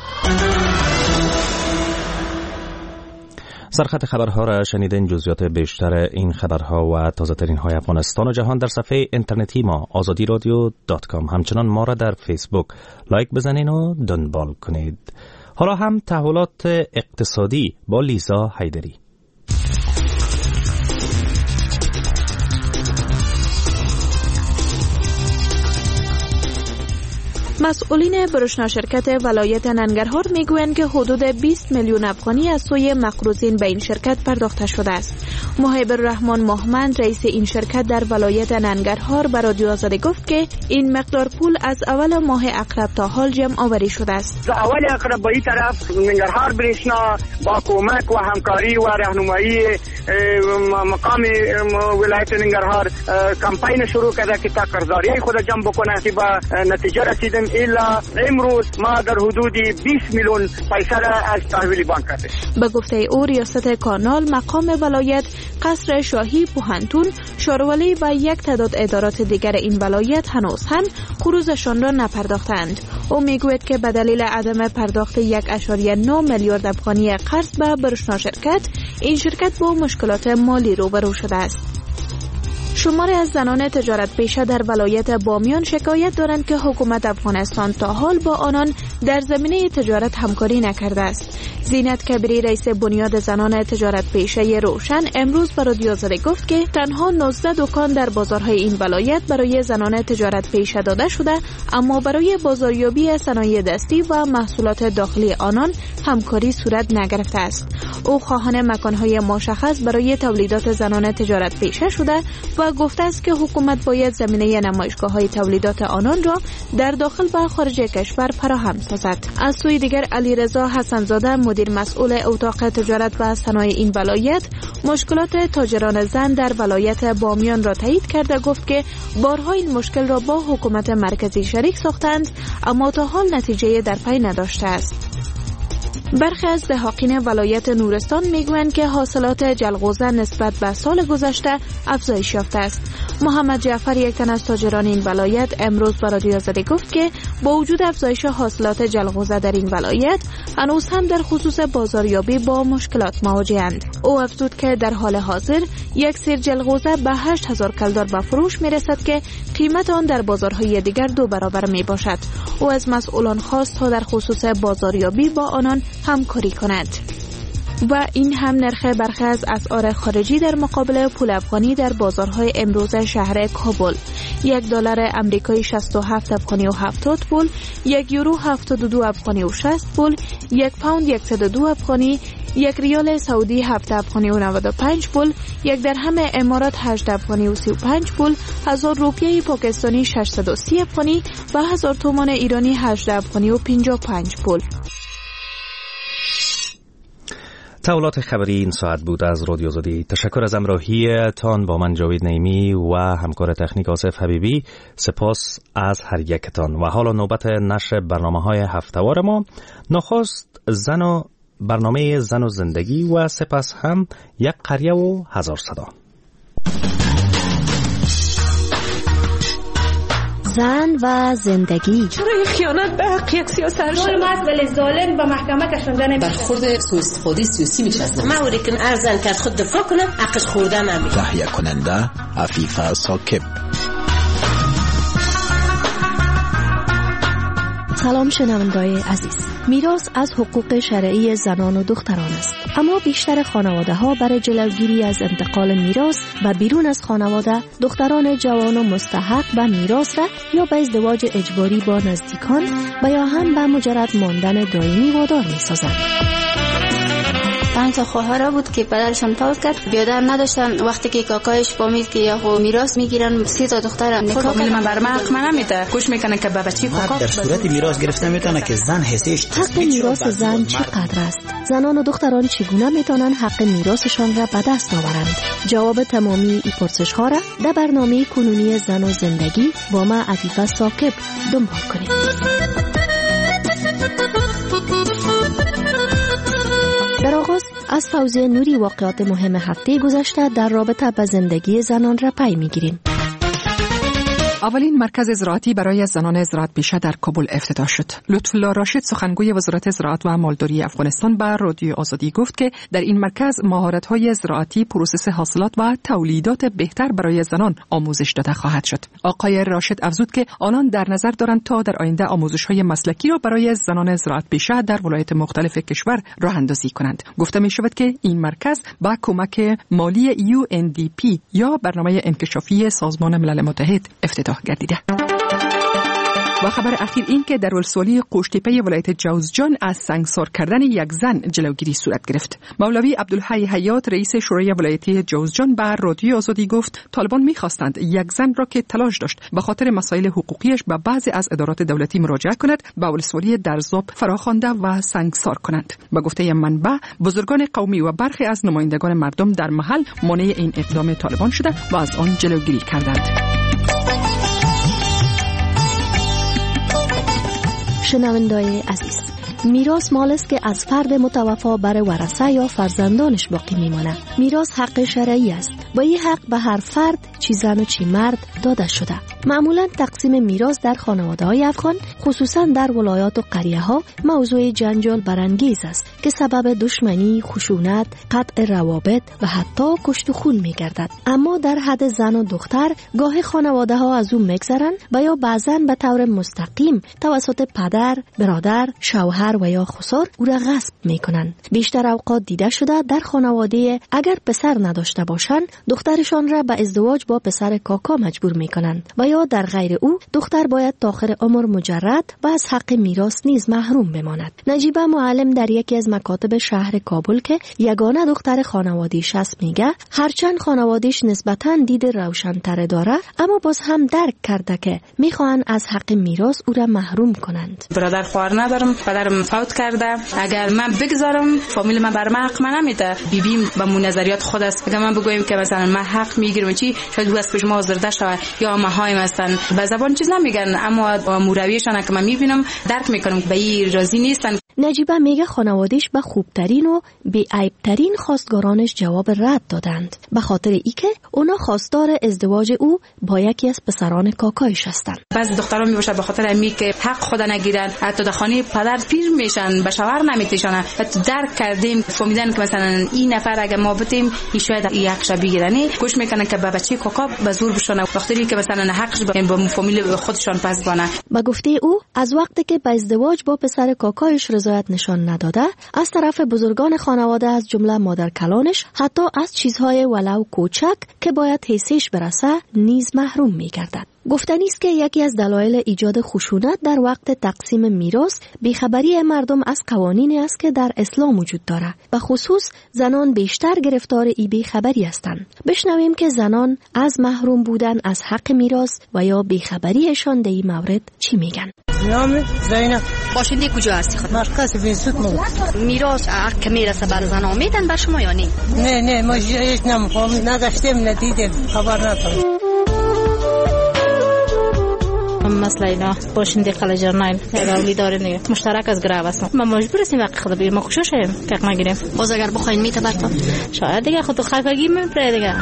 سرخط خبرها را شنیدین. جزئیات بیشتر این خبرها و تازه ترین های افغانستان و جهان در صفحه اینترنتی ما azadiradio.com. همچنان ما را در فیسبوک لایک بزنین و دنبال کنید. حالا هم تحولات اقتصادی با لیزا حیدری. مسئولین برشنا شرکت ولایت ننگرهار میگویند که حدود 20 میلیون افغانی از سوی مقروضین به این شرکت پرداخته شده است. محب الرحمن محمد رئیس این شرکت در ولایت ننگرهار به رادیو آزادی گفت که این مقدار پول از اول ماه اقرب تا حال جمع آوری شده است. اول اقرب به این طرف ننگرهار برشنا با کمک و همکاری و راهنمایی مقام ولایت ننگرهار کمپین شروع کرده که تا قرضداری خود جمع بکنه که با نتیجه رسیدیم. الا امروز ما در حدود 20 میلیون پیسه را از تحویل بانک کردیم. به گفته او ریاست کانال، مقام ولایت، قصر شاهی، پوهنتون، شاروالی و یک تعداد ادارات دیگر این ولایت هنوز هم قروضشان را نپرداختند. او میگوید که به دلیل عدم پرداخت 1.9 میلیارد افغانی قرض به برشنا شرکت، این شرکت با مشکلات مالی روبرو شده است. شماری از زنان تجارت پیشه در ولایت بامیان شکایت دارند که حکومت افغانستان تا حال با آنان در زمینه تجارت همکاری نکرده است. زینت کبیری رئیس بنیاد زنان تجارت پیشه روشن امروز به رادیو آزادی گفت که تنها 19 دکان در بازارهای این ولایت برای زنان تجارت پیشه داده شده، اما برای بازاریابی صنایع دستی و محصولات داخلی آنان همکاری صورت نگرفته است. او خواهان مکانهای مشخص برای تولیدات زنان تجارت پیشه شده و و گفته است که حکومت باید زمینه نمایشگاه‌های تولیدات آنان را در داخل و خارج کشور فراهم سازد. از سوی دیگر علیرضا حسن‌زاده مدیر مسئول اتاق تجارت و صنایع این ولایت مشکلات تاجران زن در ولایت بامیان را تایید کرده گفت که بارها این مشکل را با حکومت مرکزی شریک ساختند اما تا حال نتیجه در پی نداشته است. برخی از دهاقین ولایت نورستان میگویند که حاصلات جلغوزه نسبت به سال گذشته افزایش یافته است. محمد جعفر یک تن از تاجران این ولایت امروز به رادیو آزادی گفت که با وجود افزایش حاصلات جلغوزه در این ولایت هنوز هم در خصوص بازاریابی با مشکلات مواجه‌اند. او افزود که در حال حاضر یک سیر جلغوزه به 8000 کلدار به فروش میرسد که قیمت آن در بازارهای دیگر 2 برابر می باشد. او از مسئولان خواست تا در خصوص بازاریابی با آنان همکاری کند. و این هم نرخ برخی از اسعار خارجی در مقابل پول افغانی در بازارهای امروز شهر کابل. $1 آمریکایی 67 افغانی و 70 پول، €1 72 افغانی و 60 پول، یک پوند 102 افغانی، $1 سعودی 7 افغانی و 95 پول، یک درهم امارات 8 افغانی و 35 پول، 1000 روپیه پاکستانی 630 افغانی و 1000 تومان ایرانی 8 افغانی و 55 پول. تولات خبری این ساعت بود از رادیو آزادی. تشکر از همراهیتان با من جاوید نعیمی و همکار تکنیک آصف حبیبی. سپاس از هر یکتان. و حالا نوبت نشر برنامه‌های هفته‌وار ما. نخست برنامه زن و زندگی و سپس هم یک قریه و هزار صدا. زن و زندگی. چرا این خیانت به حق یک سیاست ظلم است ولی ظالم به محکمه کشانده نمیشه. برخورد سوء استفاده سیاسی میشه از ما وری که ارزن که از خود دفاع کنه حقش خورده نمیشه. تهیه کننده عفیفه ساکب. سلام شنوندگان عزیز. میراث از حقوق شرعی زنان و دختران است، اما بیشتر خانواده ها برای جلوگیری از انتقال میراث و بیرون از خانواده دختران جوان و مستحق به میراث را یا به ازدواج اجباری با نزدیکان و یا هم به مجرد ماندن دائمی وادار می‌سازند. 5 تا خواهر بود که پدرشان فوت کرد، بیادر نداشتن. وقتی که کاکایش فهمید که یا میراث میگیرن 30 تا دختر نکاح فامیل من برام حق نمیده، گوش میکنه که به بچی در صورت میراث گرفته میتونه که زن حسش حق میراث زن چقدر است؟ زنان و دختران چگونه میتونن حق میراثشان را به دست آورند؟ جواب تمامی این پرسش ها را در برنامه کنونی زن و زندگی با ما عفیفه ساکب دنبال کنید. در آغاز از فوزیه نوری واقعات مهم هفته گذشته در رابطه با زندگی زنان را پی میگیریم. اولین مرکز زراعتی برای زنان زراعت پیشه در کابل افتتاح شد. لطفالله راشد سخنگوی وزارت زراعت و مالداری افغانستان به رادیو آزادی گفت که در این مرکز مهارت‌های زراعتی، پروسس حاصلات و تولیدات بهتر برای زنان آموزش داده خواهد شد. آقای راشد افزود که آنان در نظر دارند تا در آینده آموزش‌های مسلکی را برای زنان زراعت پیشه در ولایت مختلف کشور راه اندازی کنند. گفته می شود که این مرکز با کمک مالی UNDP یا برنامه انکشافی سازمان ملل متحد افتتاح گردیده. و خبر اخیر این که در ولسوالی قوشتیپه ولایت جوزجان از سنگسار کردن یک زن جلوگیری صورت گرفت. مولوی عبدالحی حیات رئیس شورای ولایتی جوزجان به رادیو آزادی گفت طالبان می‌خواستند یک زن را که تلاش داشت به خاطر مسائل حقوقیش به بعضی از ادارات دولتی مراجعه کند به ولسوالی درزاب فراخوانده و سنگسار کنند. به گفته منبع بزرگان قومی و برخی از نمایندگان مردم در محل مانع این اقدام طالبان شده و از آن جلوگیری کردند. شنوندای عزیز، میراث مال است که از فرد متوفا بر ورثه یا فرزندانش باقی میمانه. میراث حق شرعی است. با این حق به هر فرد چی زن و چی مرد داده شده. معمولا تقسیم میراث در خانواده‌های افغان خصوصا در ولایات و قریه‌ها موضوع جنجال برانگیز است که سبب دشمنی، خشونت، قطع روابط و حتی کشت و خون می‌گردد. اما در حد زن و دختر گاه خانواده‌ها از اون می‌گذرن و یا بعضاً به طور مستقیم توسط پدر، برادر، شوهر و یا خسر او را غصب می‌کنند. بیشتر اوقات دیده شده در خانواده اگر پسر نداشته باشند دخترشان را به ازدواج با پسر کاکا مجبور می کنند و یا در غیر او دختر باید تا آخر عمر مجرد و از حق میراث نیز محروم بماند. نجیبه معلم در یکی از مکاتب شهر کابل که یگانه دختر خانوادیش است میگه هرچند خانوادیش نسبتاً دید روشن‌تر داره اما باز هم درک کرده که میخوان از حق میراث او را محروم کنند. برادر خواهر ندارم، پدرم فوت کرده. اگر من بگذارم فامیل من بر من حق نمیده. بیبیم با نظریات خود است. اگر من بگویم که مثلا من حق میگیرم چی شاید او از پیش ما آزرده شود یا ماهایم هستن به زبان چیز نمیگن اما با مورویشان که من میبینم درک میکنم به این راضی نیستن. نجیبه میگه خانواده‌اش به خوبترین و بی‌عیب‌ترین خواستگارانش جواب رد دادند به خاطر اینکه اونا خواستار ازدواج او با یکی از پسران کاکایش هستند. بعضی دختران میباشن به خاطر امی که حق خود نگیرن حتی در خانه پدر پیر میشن به شوهر نمیتیشن. حتی درک کردیم فهمیدن که مثلا این نفر اگه ما بتیم این شاید یک شب بگیرنی گوش میکنن که به بچه کاکا به زور بشونه وقتی که مثلا حقش با فامیل خودشان پس کنه. با گفته او از وقتی که به ازدواج با پسر کاکایش رضایت نشان نداده از طرف بزرگان خانواده از جمله مادر کلانش حتی از چیزهای ولو کوچک که باید حیثش برسه نیز محروم می‌گردد. گفتنی است که یکی از دلایل ایجاد خشونت در وقت تقسیم میراث بیخبری مردم از قوانینی است که در اسلام وجود دارد. به خصوص زنان بیشتر گرفتار این بیخبری هستند. بشنویم که زنان از محروم بودن از حق میراث و یا بیخبریشان در این مورد چی میگن. نام زینب. باشنده کجا هستی خود؟ مرکز بینسود میراث حق میرسه بر زنان میدن بر شما یا نه؟ نه ما هیچ نمیفهمیم نداشتیم ندیدیم خبر نداریم. مثلا اینا باشنده قلجرنایل راولی داره نه مشترک از گراب است. ما مجبور هستیم وقت خود بگیریم ما خوششیم که حق نگیریم. باز اگر بخواین میته برتا شاید دیگه خود خاکگی میپره دیگه.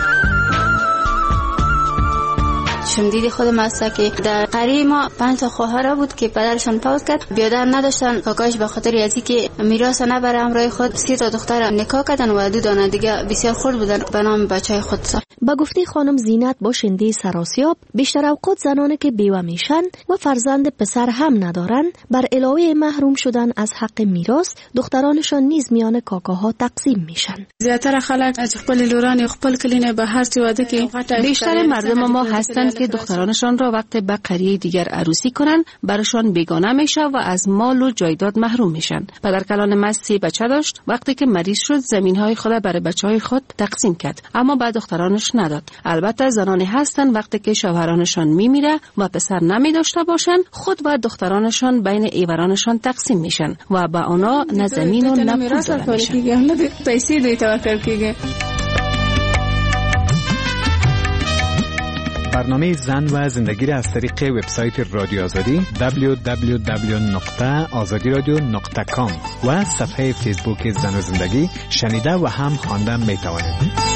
شم دیدی خودم هسته که در قریه ما 5 تا خواهر بود که پدرشان فوت کرد بیادر نداشتن کاکاش به خاطر ازی که میراث نبره همراه خود 3 تا دختر نکاح کردن و 2 دانه دیگه بسیار خرد بودن به نام بچهای خود ساخت. با گفته خانم زینت باشنده سراسیاب بیشتر اوقات زنانی که بیوه میشن و فرزند پسر هم ندارن بر علاوه محروم شدن از حق میراث دخترانشان نیز میان کاکاها تقسیم میشن. زیاتر خلک از خپل لوران خپل کلینه به هر چی واده که بیشتر مردم ما هستند که دخترانشان را وقت به قریه دیگر عروسی کنن براشان بیگانه میشه و از مال و جایداد محروم میشن. پدر کلان ما 3 بچه داشت وقتی که مریض شد زمینهای خود برای بچهای خود تقسیم کرد اما بعد دخترانش نداد. البته زنانی هستند وقتی که شوهرانشان میمیره و پسر نمی داشته باشن خود و دخترانشان بین ایورانشان تقسیم میشن و با اونا نه زمین و نه پول داده میشن. پیسې دوی توکل کیږي. برنامه زن و زندگی را از طریق وبسایت رادیو آزادی www.azadiradio.com و صفحه فیسبوک زن و زندگی شنیده و هم خواندن می توانید.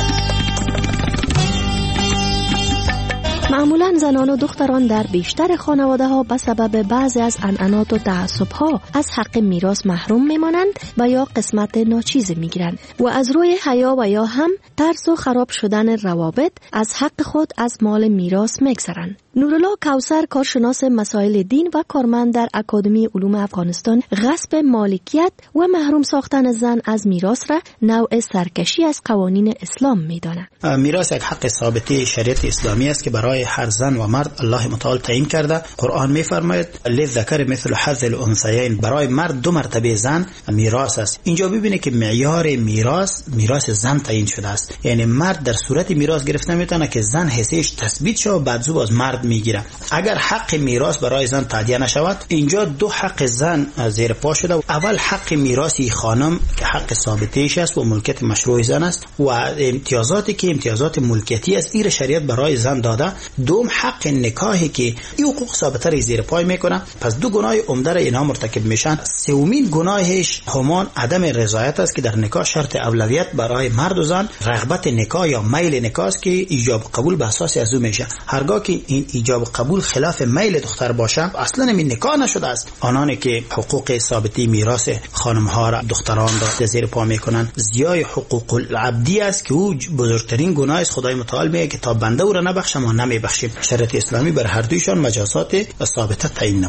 معمولاً زنان و دختران در بیشتر خانواده ها به سبب بعضی از عنعنات و تعصب ها از حق میراث محروم میمانند و یا قسمت ناچیز میگیرند و از روی حیا و یا هم ترس و خراب شدن روابط از حق خود از مال میراث میگذرند. نورالله کوثر کارشناس مسائل دین و کارمند در اکادمی علوم افغانستان غصب مالکیت و محروم ساختن زن از میراث را نوع سرکشی از قوانین اسلام میداند. میراث یک حق ثابته شریعت اسلامی است که برای هر زن و مرد الله متعال تعیین کرده. قرآن میفرماید للذکر مثل حظ الانثیین، برای مرد 2 مرتبه زن میراث است. اینجا ببینید که معیار میراث زن تعیین شده است، یعنی مرد در صورت میراث گرفته میتونه که زن حیثیتش تثبیت شه و بعد زو باز مرد میگیره. اگر حق میراث برای زن تعدیه نشود اینجا 2 حق زن زیر پا شده. اول حق میراثی خانم که حق ثابته‌اش است و ملکیت مشروع زن است و امتیازاتی که امتیازات ملکیتی است این شریعت برای زن داده. دوم حق نکاحی که این حقوق ثابته را زیر پای میکنه. پس 2 گناه عمده را اینا مرتکب میشن. سومین گناهش همان عدم رضایت است که در نکاح شرط اولویت برای مرد و زن رغبت نکاح یا میل نکاح است که ایجاب قبول به اساس از او میشه. هرگاه که این ایجاب قبول خلاف میل دختر باشه اصلا این نکاح نشده است. آنانی که حقوق ثابتی میراث خانم ها را دختران را زیر پا میکنن زیای حقوق العبدی است که او بزرگترین گناه است. خدای متعال میگه که تا بنده او را نبخشه ما نمیبخشیم. شریعت اسلامی بر هر دویشان مجازات ثابته تعیین نموده.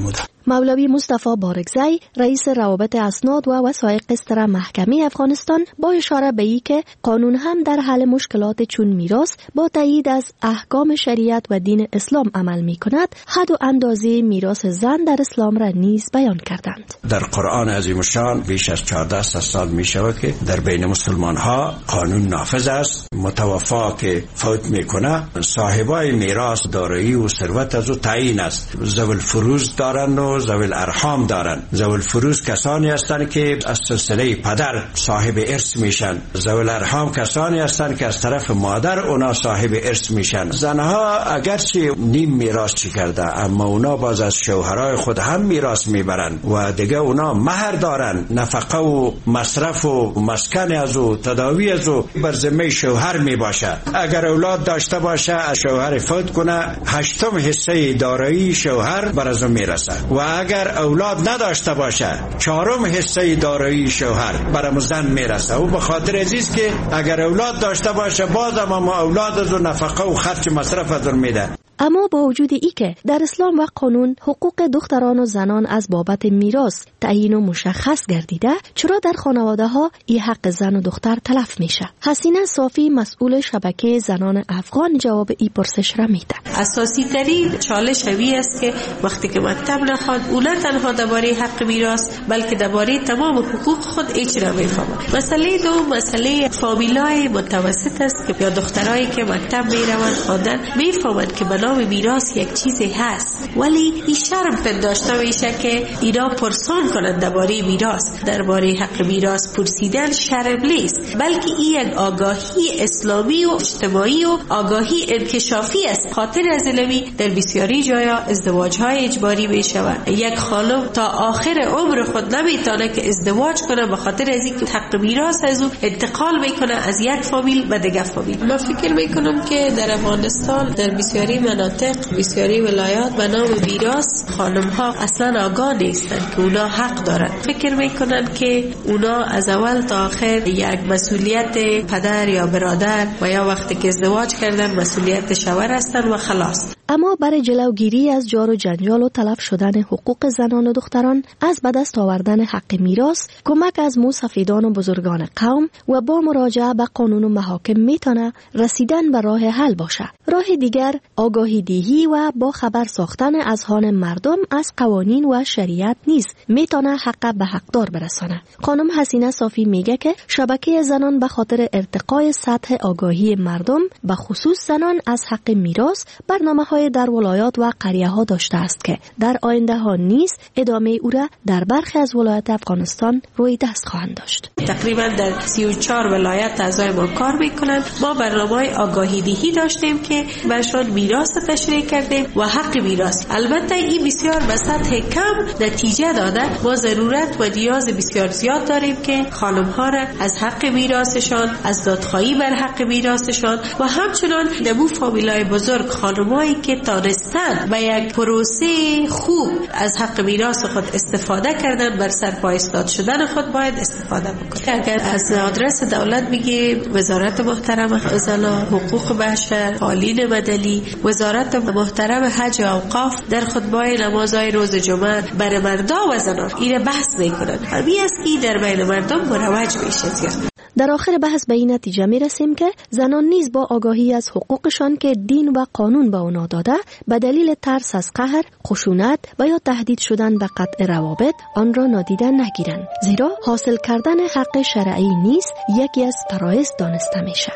مولوی مصطفی بارگزی رئیس روابط اسناد و وثایق استر محکمه افغانستان با اشاره به ای که قانون هم در حل مشکلات چون میراث با تایید از احکام شریعت و دین اسلام عمل می کند، حد و اندازه میراث زن در اسلام را نیز بیان کردند. در قرآن عظیم الشان بیش از 14 سال می شود که در بین مسلمان ها قانون نافذ است. متوفا که فوت می کنه صاحبای میراث دارایی و ثروت از او تعیین است. ذوی الفروض دارند و ذوی الارحام دارند. ذوی الفروض کسانی هستند که از سلسله پدر صاحب ارث میشن. ذوی الارحام کسانی هستند که از طرف مادر اونا صاحب ارث میشن. زنها اگرچه نیم میراث چی کرده اما اونا باز از شوهرای خود هم میراث میبرن و دیگه اونا مهر دارن. نفقه و مصرف و مسکن از او تداوی از او بر ذمه شوهر میباشه. اگر اولاد داشته باشه شوهر فوت کنه 8 حصه دارایی شوهر بر از او میرسه و اگر اولاد نداشته باشه 4 حصه دارایی شوهر بر زن میرسه. و به خاطر عزیز که اگر اولاد داشته باشه باز اما اولاد از او نفقه و خرج مصرف از او میده. اما با وجود ای که در اسلام و قانون حقوق دختران و زنان از بابت میراث تعیین و مشخص گردیده، چرا در خانواده ها این حق زن و دختر تلف میشه؟ حسینه صافی مسئول شبکه زنان افغان جواب این پرسش را میده. اساسی ترین چالش همی است که وقتی که مکتب نخواد او نه تنها درباره حق میراث بلکه درباره تمام حقوق خود هیچ را میفهمه. مسئله دو مسئله فامیلای متوسط است که یا دخترایی که مکتب میروند خواندن میفهمند که نام میراث یک چیزی هست ولی این شرم پنداشته میشه که اینا پرسان کنند درباره میراث. درباره حق میراث پرسیدن شرم نیست بلکه این یک آگاهی اسلامی و اجتماعی و آگاهی انکشافی است. خاطر از علمی در بسیاری جایا ازدواج‌های اجباری میشود. یک خانم تا آخر عمر خود نمیتونه که ازدواج کنه به خاطر از اینکه حق میراث از او انتقال میکنه از یک فامیل به دیگر فامیل. من فکر میکنم که در افغانستان در بسیاری مناطق بسیاری ولایات به نام میراث خانم ها اصلا آگاه نیستند که اونا حق دارند. فکر میکنند که اونا از اول تا آخر یک مسئولیت پدر یا برادر و یا وقتی که ازدواج کردن مسئولیت شوهر هستند و خلاص. اما برای جلوگیری از جار و جنجال و تلف شدن حقوق زنان و دختران از به دست آوردن حق میراث کمک از موسفیدان و بزرگان قوم و با مراجعه به قانون و محاکم میتونه رسیدن به راه حل باشه. راه دیگر آگاهی دهی و با خبر ساختن اذهان مردم از قوانین و شریعت نیست میتونه حق به حقدار برسانه. خانم حسینه صافی میگه که شبکه زنان به خاطر ارتقای سطح آگاهی مردم به خصوص زنان از حق میراث برنامه‌های در ولایات و قریه ها داشته است که در آینده ها نیز ادامه او را در برخی از ولایات افغانستان روی دست خواهند داشت. تقریبا در 34 ولایت اعضای ما کار میکنند. ما برنامه‌های آگاهی دهی داشتیم که برشان میراث تشریح کردیم و حق میراث. البته این بسیار به سطح کم نتیجه داده. ما ضرورت و نیاز بسیار زیاد داریم که خانم ها را از حق میراثشان، از دادخواهی بر حق میراثشان و همچنان دبو فامیلای بزرگ خانمایی که تانستن به یک پروسه خوب از حق میراث خود استفاده کردن بر سر پا ایستاد شدن خود باید استفاده بکنن. اگر از آدرس دولت بگیم وزارت محترم زنان، حقوق بشر، عالیه مدنی، وزارت محترم حج و اوقاف در خطبه نمازهای روز جمعه بر مردا و زنان این بحث میکنن. همین است که در بین مردم مروج میشه زیاد. در آخر بحث به این نتیجه می رسیم که زنان نیز با آگاهی از حقوقشان که دین و قانون به اونا داده به دلیل ترس از قهر، خشونت و یا تهدید شدن به قطع روابط آن را نادیده نگیرند، زیرا حاصل کردن حق شرعی نیز یکی از فرایض دانسته میشه.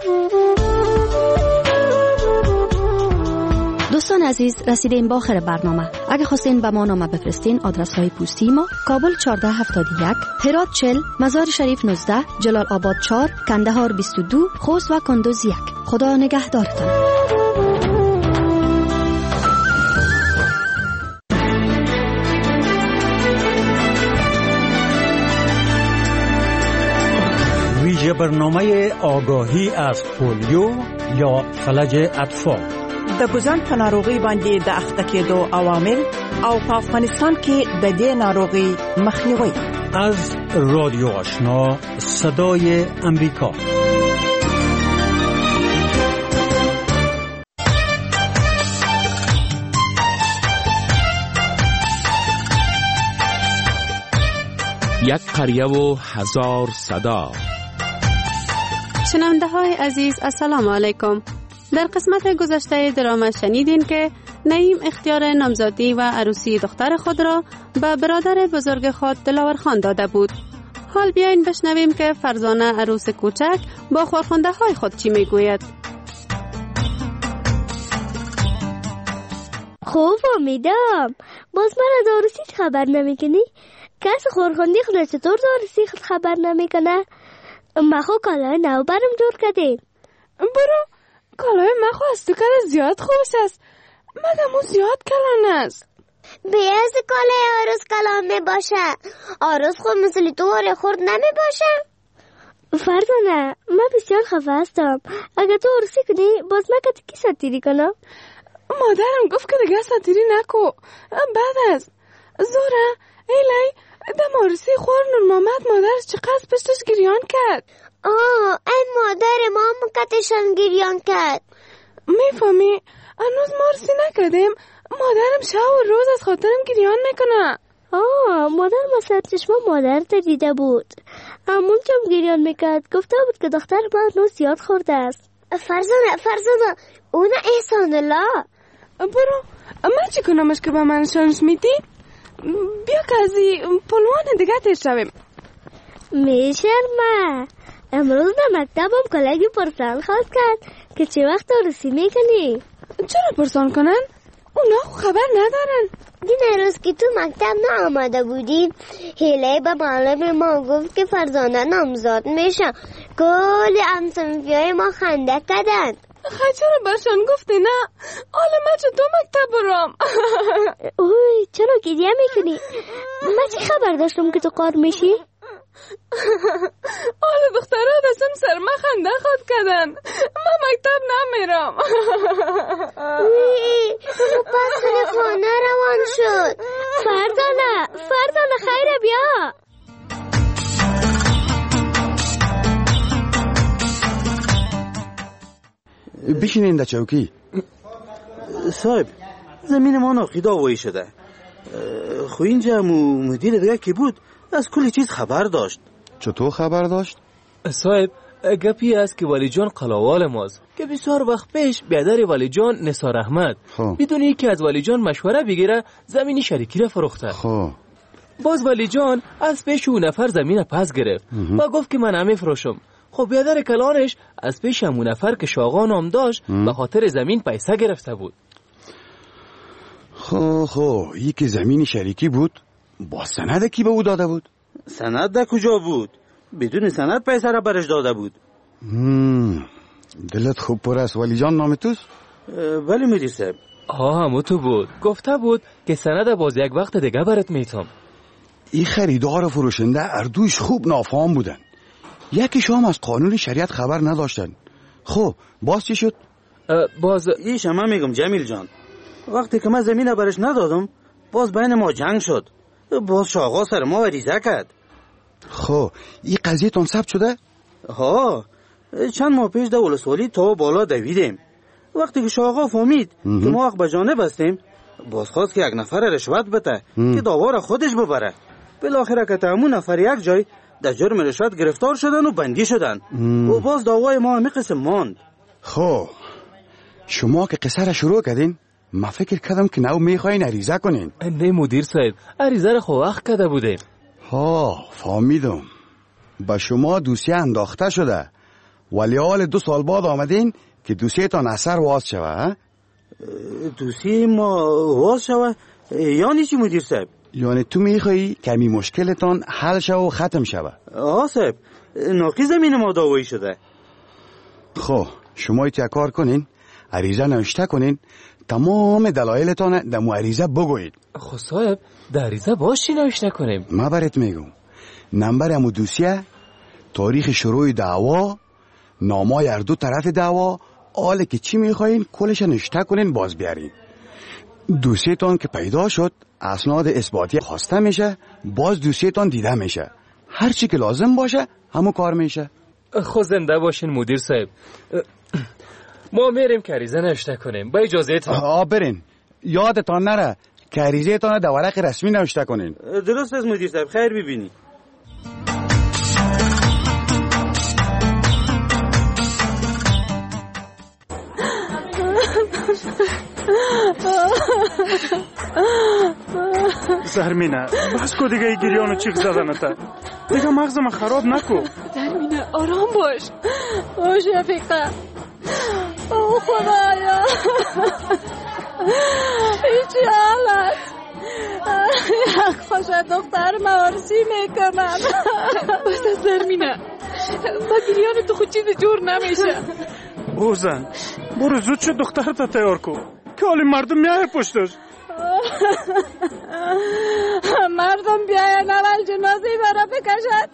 دوستان عزیز، رسیدیم به آخر برنامه. اگه خواستین به ما نامه بفرستین آدرس های پستی ما: کابل 1471، هرات 40، مزار شریف 19، جلال آباد 4، کندهار 22، خوست و کندوز 1. خدا نگهدارتان. ویژه برنامه آگاهی از پولیو یا فلج اطفال. د ګوزن په ناروغي باندې د اخته کېدو عوامل او په افغانستان کې د دې ناروغي مخنیوي. از رادیو آشنا صدای امریکا. یک قریه و هزار صدا. شنونده های عزیز السلام علیکم. در قسمت گذشته درام شنیدین که نعیم اختیار نامزادی و عروسی دختر خود را به برادر بزرگ خود دلاور خان داده بود. حال بیاین بشنویم که فرزانه عروس کوچک با خورخنده های خود چی میگوید. خوب امیدم. باز من از عروسی خبر نمیکنی؟ کس خورخندی خود چطور عروسی خود خبر نمیکنه؟ مخو کالای نو برم جور کردین. برو کالای مخو از تو کار زیاد خوش است. مگم اون زیاد کلان است. بیاز کالای عروس کلان می باشه. عروس خود مثل تو آره خورد نمی باشه. فرزانه من بسیار خفه هستم. اگه تو عروسی کنی باز من که کی ساتیری کنم؟ مادرم گفت که دیگه ساتیری نکو. بعد است زوره ایلی دم عروسی خور نور محمد مادرش چقدر پشتش گریان کرد. این مادر ما مکتشان گریان کرد. میفهمی هنوز ما عروسی نکردیم. مادرم شب و روز از خاطرم گریان میکنه. مادر مثلا چشم مادر تا دیده بود. همون چم گریان میکرد. گفته بود که دختر ما هنوز زیاد خورده است. فرزانه اون احسان الله. برو من چی کنمش که به من شانس میدی؟ بیا که از پلوان دیگه تیر شویم. میشرمه. امروز به مکتبم کلگی پرسان خواست کرد که چه وقت عروسی میکنی؟ چرا پرسان کنن؟ اونا خبر ندارن. این روز که تو مکتب نآمده بودیم هیله به معلم ما گفت که فرزانه نامزاد میشه. کلی همصنفیای ما خنده کردن. چرا برشان گفتی نه؟ حالا من چه دو مکتب برام. اوی چرا گریه میکنی؟ من چه خبر داشتم که تو قار میشی؟ حالا دخترها دستم سر من خنده خود کردن. من مکتب نمیرم. پس تلفونه روان شد. فرزانه خیره بیا. بشینین در چوکی. صاحب زمین ما ناقید آوایی شده. خو اینجا مدیر دیگه که بود از کلی چیز خبر داشت. چطور خبر داشت؟ صاحب گپی است که ولی جان قلاوال ماست که بسیار وقت پیش بیادر ولی جان نثار احمد بدون اینکه از ولی جان مشوره بگیره زمین شریکی را فروخته. باز ولی جان از پیش اون نفر زمین پس گرفت و گفت که من همه فروشم. خب بیادر کلانش از پیش همون نفر که شاغا نام داشت به خاطر زمین پیسه گرفته بود. این که زمین شریکی بود با سند کی به او داده بود؟ سند در کجا بود؟ بدون سند پیسه را برش داده بود. دلت خوب پر است ولی جان نام توست؟ ولی مدیر صاحب همو تو بود. گفته بود که سند باز یک وقت دیگه برات میتم. این خریدار و فروشنده اردوش خوب نافهم بودن. یکیش هم از قانون شریعت خبر نداشتن. خب باز چی شد؟ باز ایش هم میگم جمیل جان وقتی که من زمین برش ندادم باز بین ما جنگ شد. باز شاغا سر ما وریزه کرد. خب این قضیه تون ثبت شده؟ چند ماه پیش در ولسوالی تا بالا دویدیم. وقتی که شاغا فهمید که ما حق به جانب هستیم باز خواست که یک نفر رشوت بده که داوا را خودش ببره. بالاخره که همون نفر یک جای در جرم رشوت گرفتار شدن و بندی شدن و باز دعوای ما همین قسم ماند. خب شما که قصه را شروع کردین من فکر کردم که نو میخواین عریضه کنین. نه مدیر صاحب عریضه را خو وقت کرده بودیم. فهمیدم. با شما دوسیه انداخته شده ولی حال 2 سال بعد آمدین که دوسیه تان اثر واز شوه. دوسیه ما واز شوه یعنی چی مدیر صاحب؟ یعنی تو میخوایی کمی مشکلتان حل شوه و ختم شوه. صاحب ناقی زمین ما دعوایی شده. خب شما یک کار کنین عریضه نوشته کنین تمام دلایلتان در عریضه بگویید. خب صاحب در عریضه باش چی نوشته کنیم؟ ما برات میگم نمبر امو دوسیه، تاریخ شروع دعوا، نامای هر دو طرف دعوا، حالا که چی میخواین کلش نوشته کنین باز بیارین. دوسیتان که پیدا شد اسناد اثباتی خواسته میشه باز دوسیتان دیده میشه. هر چی که لازم باشه همون کار میشه. خود زنده باشین مدیر صاحب. ما میریم که عریضه نوشته کنیم با اجازه تان. برین یادتان نره که عریضه تان در ورق رسمی نوشته کنین. درست از مدیر صاحب خیر ببینی. زرمینه بس کو دیگه گریانو چیک زدنته دیگه مغزم خراب نکو. زرمینه آرام باش. او شفیقه، او خدایا، هیچی حالت یک خوش دختر موارسی میکنن. بس از زرمینه با گریان تو خود چیز جور نمیشه. او زن برو زود شو دخترت تیار کو که حالی مردم میایه پشتش. مردم بیاین اول جنازی برا بکشد،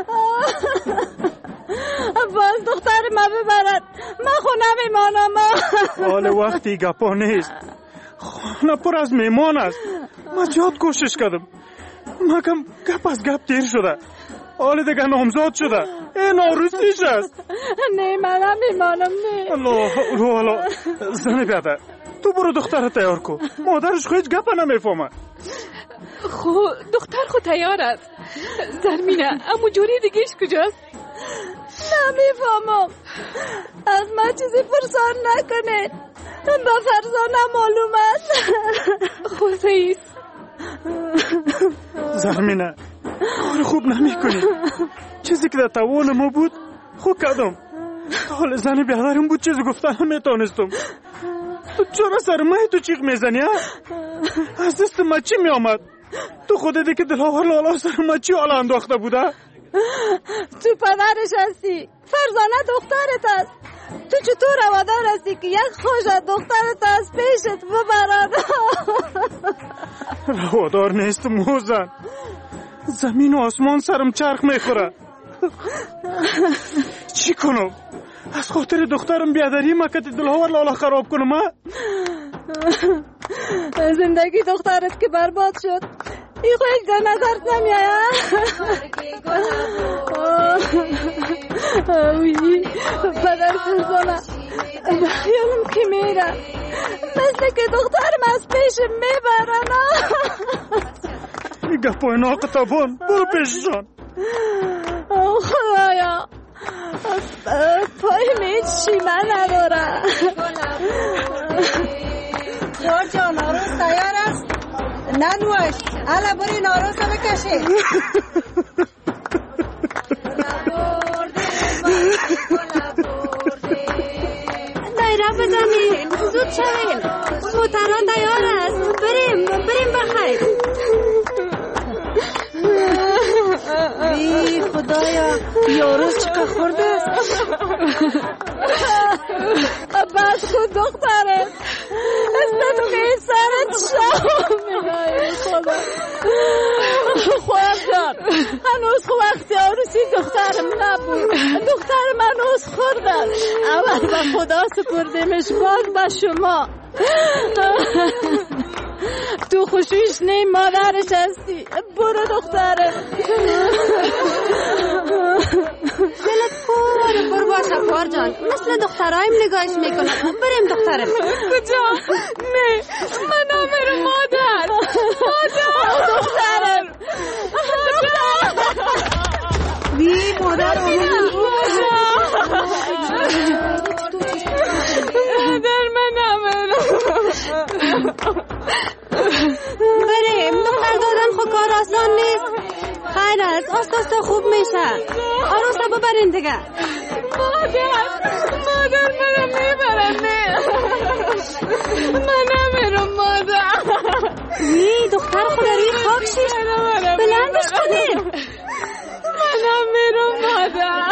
باز دختر ما ببرد. ما خونه میمانم. حال وقتی گپا نیست، خانه پر از میمان است. ما جاد کوشش کردم، مگم گپ از گپ دیر شده. حال دیگه نامزاد شده. این آروسیش است. نه من میمانم. نه الله زنی بیاده تو برو دختر تیار کو. مادرش خود گپ نمیفهمه. خو دختر خود تیار است. زرمینه امو جوری دیگهش کجاست؟ نمیفهمم. از ما چیزی پرسان نکنه. با فرزانه معلوم است. خوزیست. زرمینه کار خوب نمی کنی. چیزی که در توان ما بود خوب کردم. حال زنی بیادرم بود چیزی گفتن نمیتونستم. چرا سر مای تو چیق میزنی؟ از دست ما چی می آمد؟ تو خودت که دلاور لالا سر ما چی حالا انداخته بوده؟ تو پدرش هستی. فرزانه دخترت است. تو چطور روادار هستی که یک خوش دخترت از پیشت ببرد؟ روادار نیست موزن. زمین و آسمان سرم چرخ میخوره. چی کنم؟ از خاطر دخترم بیادری مکت دلاور لالا خراب کنم؟ زندگی دخترت که برباد شد ای خواهی در نظرت نمیایا؟ پدر فرزانه بخیالم که میره مثل که دخترم از پیش میبرن. این گپای ناقطبان برو پیششان. خدایا پایم هیچ شیمه نداره. جان جان آروز تیار است. ننوش حالا برین آروز رو بکشی. دایره بزنین زود شوین. موترها تیار است. بریم بخیر. ای خدایا یاروز چقدر خورده است. بس خود دختره استدو که این سرت شام میدایی خدا. خواهد جان هنوز خو وقتی آروسی دخترم نبود. دختر من هنوز خوردن. اول به خدا سپردیمش باز به شما. تو خوشویش نی مادرش هستی. برو دخترم. دلت پر باشه پار جان. مثل دخترایم نگاهش میکنم. بریم دخترم. کجا؟ نه من نمیرم مادر. دخترم. بی مادر مادر من نمیرم. بریم دختر دادن خود کار آسان نیست. خیر است آستا خوب میشه. آروسا ببرین دیگه. مادر منم میبرن. نه من نمیرم مادر. دختر خود روی خاک شیش بلندش کنین. من نمیرم مادر.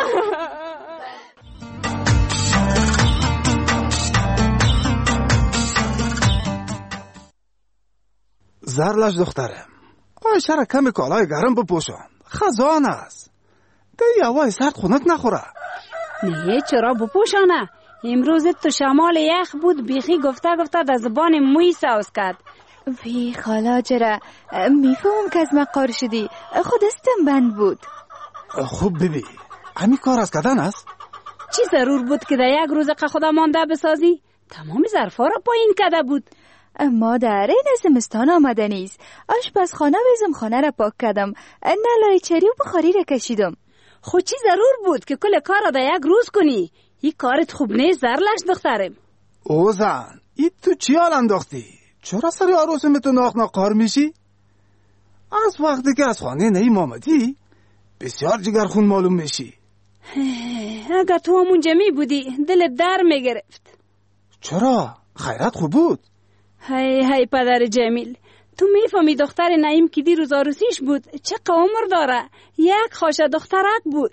زرلش دخترم آیشه را کمی کالای گرم بپوشان. خزان است. دی هوای سرد خونت نخوره. نه چرا بپوشانه؟ امروز تو شمال یخ بود بیخی گفته در زبان موی سوز کرد. وی خالا جرا میفهم که از ما قار شدی. خود استم بند بود. خوب ببی همی کار از کدن است. چی ضرور بود که در یک روز خدا مانده بسازی؟ تمام ظرفا را پایین کرده بود. مادر این زمستان آمده نیست. آشپزخانه و زمخانه را پاک کردم. نلای چری و بخاری را کشیدم. خود چی ضرور بود که کل کار را در یک روز کنی؟ این کارت خوب نیست زرلش دخترم. او زن ای تو چی حال انداختی؟ چرا سر عروسم تو ناخ قار میشی؟ از وقتی که از خانه نعیم آمدی بسیار جگرخون معلوم میشی. اگر تو همون جمعی بودی دلت در میگرفت. چرا؟ خیرت خوب بود؟ هی پدر جمیل، تو میفهمی دختر نعیم که دیروز عروسیش بود چه عمر داره؟ یک خواشه دخترک بود.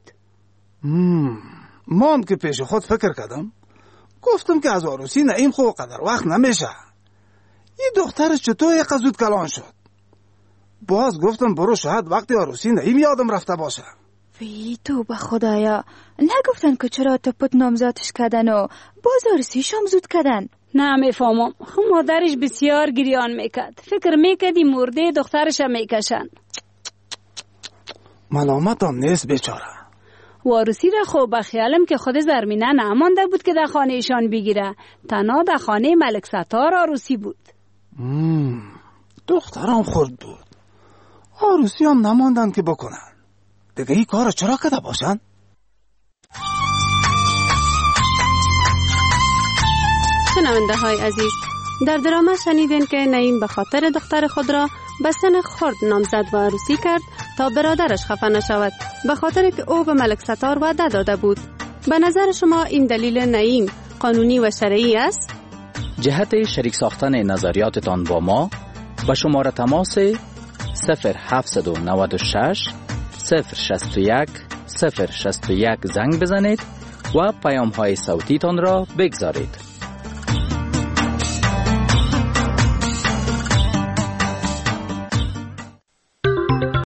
من که پیش خود فکر کردم گفتم که از عروسی نعیم خو قدر وقت نمیشه. این دخترش چطور یک زود کلان شد؟ باز گفتم برو شاید وقتی عروسی نعیم یادم رفته باشه. وی تو به خدایا، نگفتن که چرا تا پت نامزادش کردن و باز عروسیش هم زود کردن؟ نه میفهمم. مادرش بسیار گریان میکرد، فکر میکردی مرده دخترش هم میکشن. ملامت هم نیست بیچاره. و عروسی را خوب بخیالم که خود زرمینه نمانده بود که در خانه ایشان بگیره، تنها در خانه ملک ستار عروسی بود. دخترم خورد بود، عروسی هم نماندن که بکنن. دیگه این کار چرا کده باشن؟ شنونده های عزیز، در درامه شنیدین که نعیم به خاطر دختر خود را به سن خرد نامزد و عروسی کرد تا برادرش خفه نشود، به خاطر که او به ملک ستار وعده داده بود. به نظر شما این دلیل نعیم قانونی و شرعی است؟ جهت شریک ساختن نظریاتتان با ما به شماره تماس 0796 061 061 زنگ بزنید و پیام های صوتیتان را بگذارید.